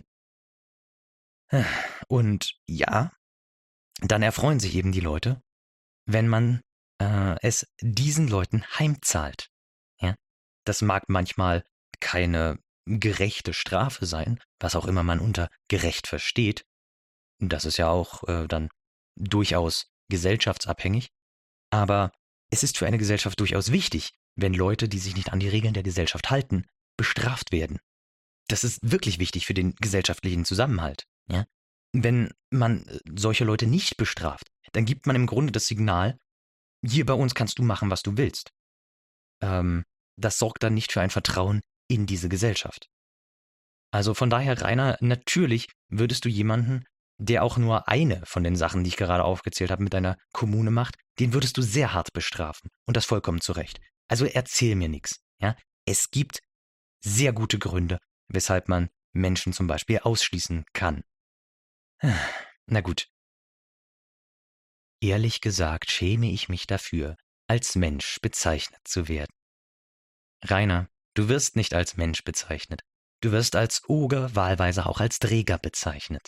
Und ja, dann erfreuen sich eben die Leute, wenn man äh, es diesen Leuten heimzahlt. Ja? Das mag manchmal keine gerechte Strafe sein, was auch immer man unter gerecht versteht. Das ist ja auch äh, dann durchaus gesellschaftsabhängig. Aber es ist für eine Gesellschaft durchaus wichtig, wenn Leute, die sich nicht an die Regeln der Gesellschaft halten, bestraft werden. das ist wirklich wichtig für den gesellschaftlichen Zusammenhalt. Ja? Wenn man solche Leute nicht bestraft, dann gibt man im Grunde das Signal, hier bei uns kannst du machen, was du willst. Ähm, das sorgt dann nicht für ein Vertrauen in diese Gesellschaft. Also von daher, Rainer, natürlich würdest du jemanden, der auch nur eine von den Sachen, die ich gerade aufgezählt habe, mit deiner Kommune macht, den würdest du sehr hart bestrafen. Und das vollkommen zu Recht. Also erzähl mir nichts. Ja? Es gibt sehr gute Gründe, weshalb man Menschen zum Beispiel ausschließen kann. Na gut. Ehrlich gesagt schäme ich mich dafür, als Mensch bezeichnet zu werden. Rainer, du wirst nicht als Mensch bezeichnet. Du wirst als Oger, wahlweise auch als Träger bezeichnet.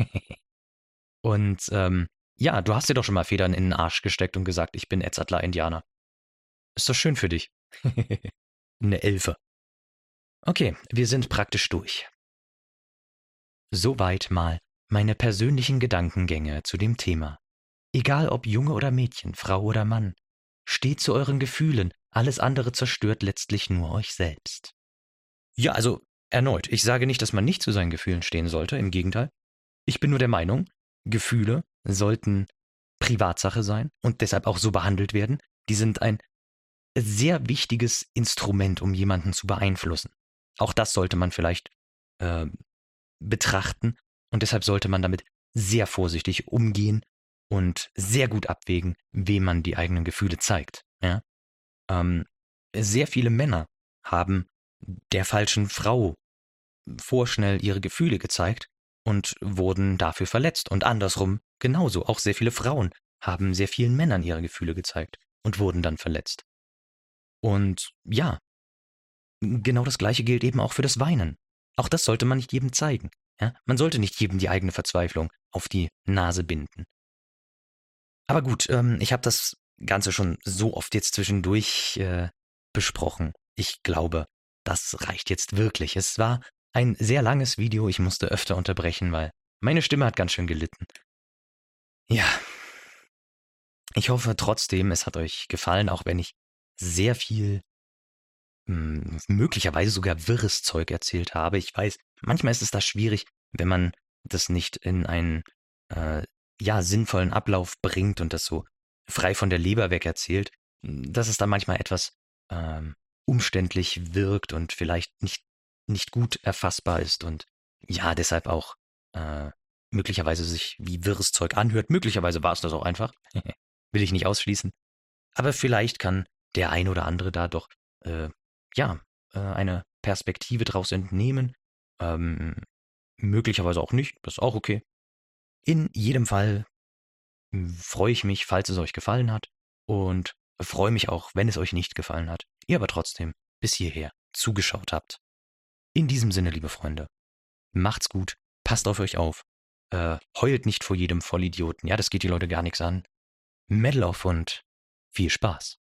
Und ähm, ja, du hast dir doch schon mal Federn in den Arsch gesteckt und gesagt, ich bin Edzardler Indianer. Ist doch schön für dich. Eine Elfe. Okay, wir sind praktisch durch. Soweit mal meine persönlichen Gedankengänge zu dem Thema. Egal ob Junge oder Mädchen, Frau oder Mann, steht zu euren Gefühlen, alles andere zerstört letztlich nur euch selbst. Ja, also erneut, ich sage nicht, dass man nicht zu seinen Gefühlen stehen sollte, im Gegenteil. Ich bin nur der Meinung, Gefühle sollten Privatsache sein und deshalb auch so behandelt werden. Die sind ein sehr wichtiges Instrument, um jemanden zu beeinflussen. Auch das sollte man vielleicht äh, betrachten und deshalb sollte man damit sehr vorsichtig umgehen und sehr gut abwägen, wem man die eigenen Gefühle zeigt. Ja? Ähm, sehr viele Männer haben der falschen Frau vorschnell ihre Gefühle gezeigt und wurden dafür verletzt. Und andersrum genauso. Auch sehr viele Frauen haben sehr vielen Männern ihre Gefühle gezeigt und wurden dann verletzt. Und ja, genau das Gleiche gilt eben auch für das Weinen. Auch das sollte man nicht jedem zeigen. Ja? Man sollte nicht jedem die eigene Verzweiflung auf die Nase binden. Aber gut, ähm, ich habe das Ganze schon so oft jetzt zwischendurch äh, besprochen. Ich glaube, das reicht jetzt wirklich. Es war ein sehr langes Video. Ich musste öfter unterbrechen, weil meine Stimme hat ganz schön gelitten. Ja, ich hoffe trotzdem, es hat euch gefallen, auch wenn ich sehr viel, mh, möglicherweise sogar wirres Zeug erzählt habe. Ich weiß, manchmal ist es da schwierig, wenn man das nicht in einen äh, ja, sinnvollen Ablauf bringt und das so frei von der Leber weg erzählt, dass es dann manchmal etwas ähm, umständlich wirkt und vielleicht nicht, nicht gut erfassbar ist und ja, deshalb auch äh, möglicherweise sich wie wirres Zeug anhört. Möglicherweise war es das auch einfach. Will ich nicht ausschließen. Aber vielleicht kann der ein oder andere da doch äh, ja, äh, eine Perspektive draus entnehmen. Ähm, möglicherweise auch nicht, das ist auch okay. In jedem Fall freue ich mich, falls es euch gefallen hat und freue mich auch, wenn es euch nicht gefallen hat, ihr aber trotzdem bis hierher zugeschaut habt. In diesem Sinne, liebe Freunde, macht's gut, passt auf euch auf, äh, heult nicht vor jedem Vollidioten, ja, das geht die Leute gar nichts an. Medal auf und viel Spaß.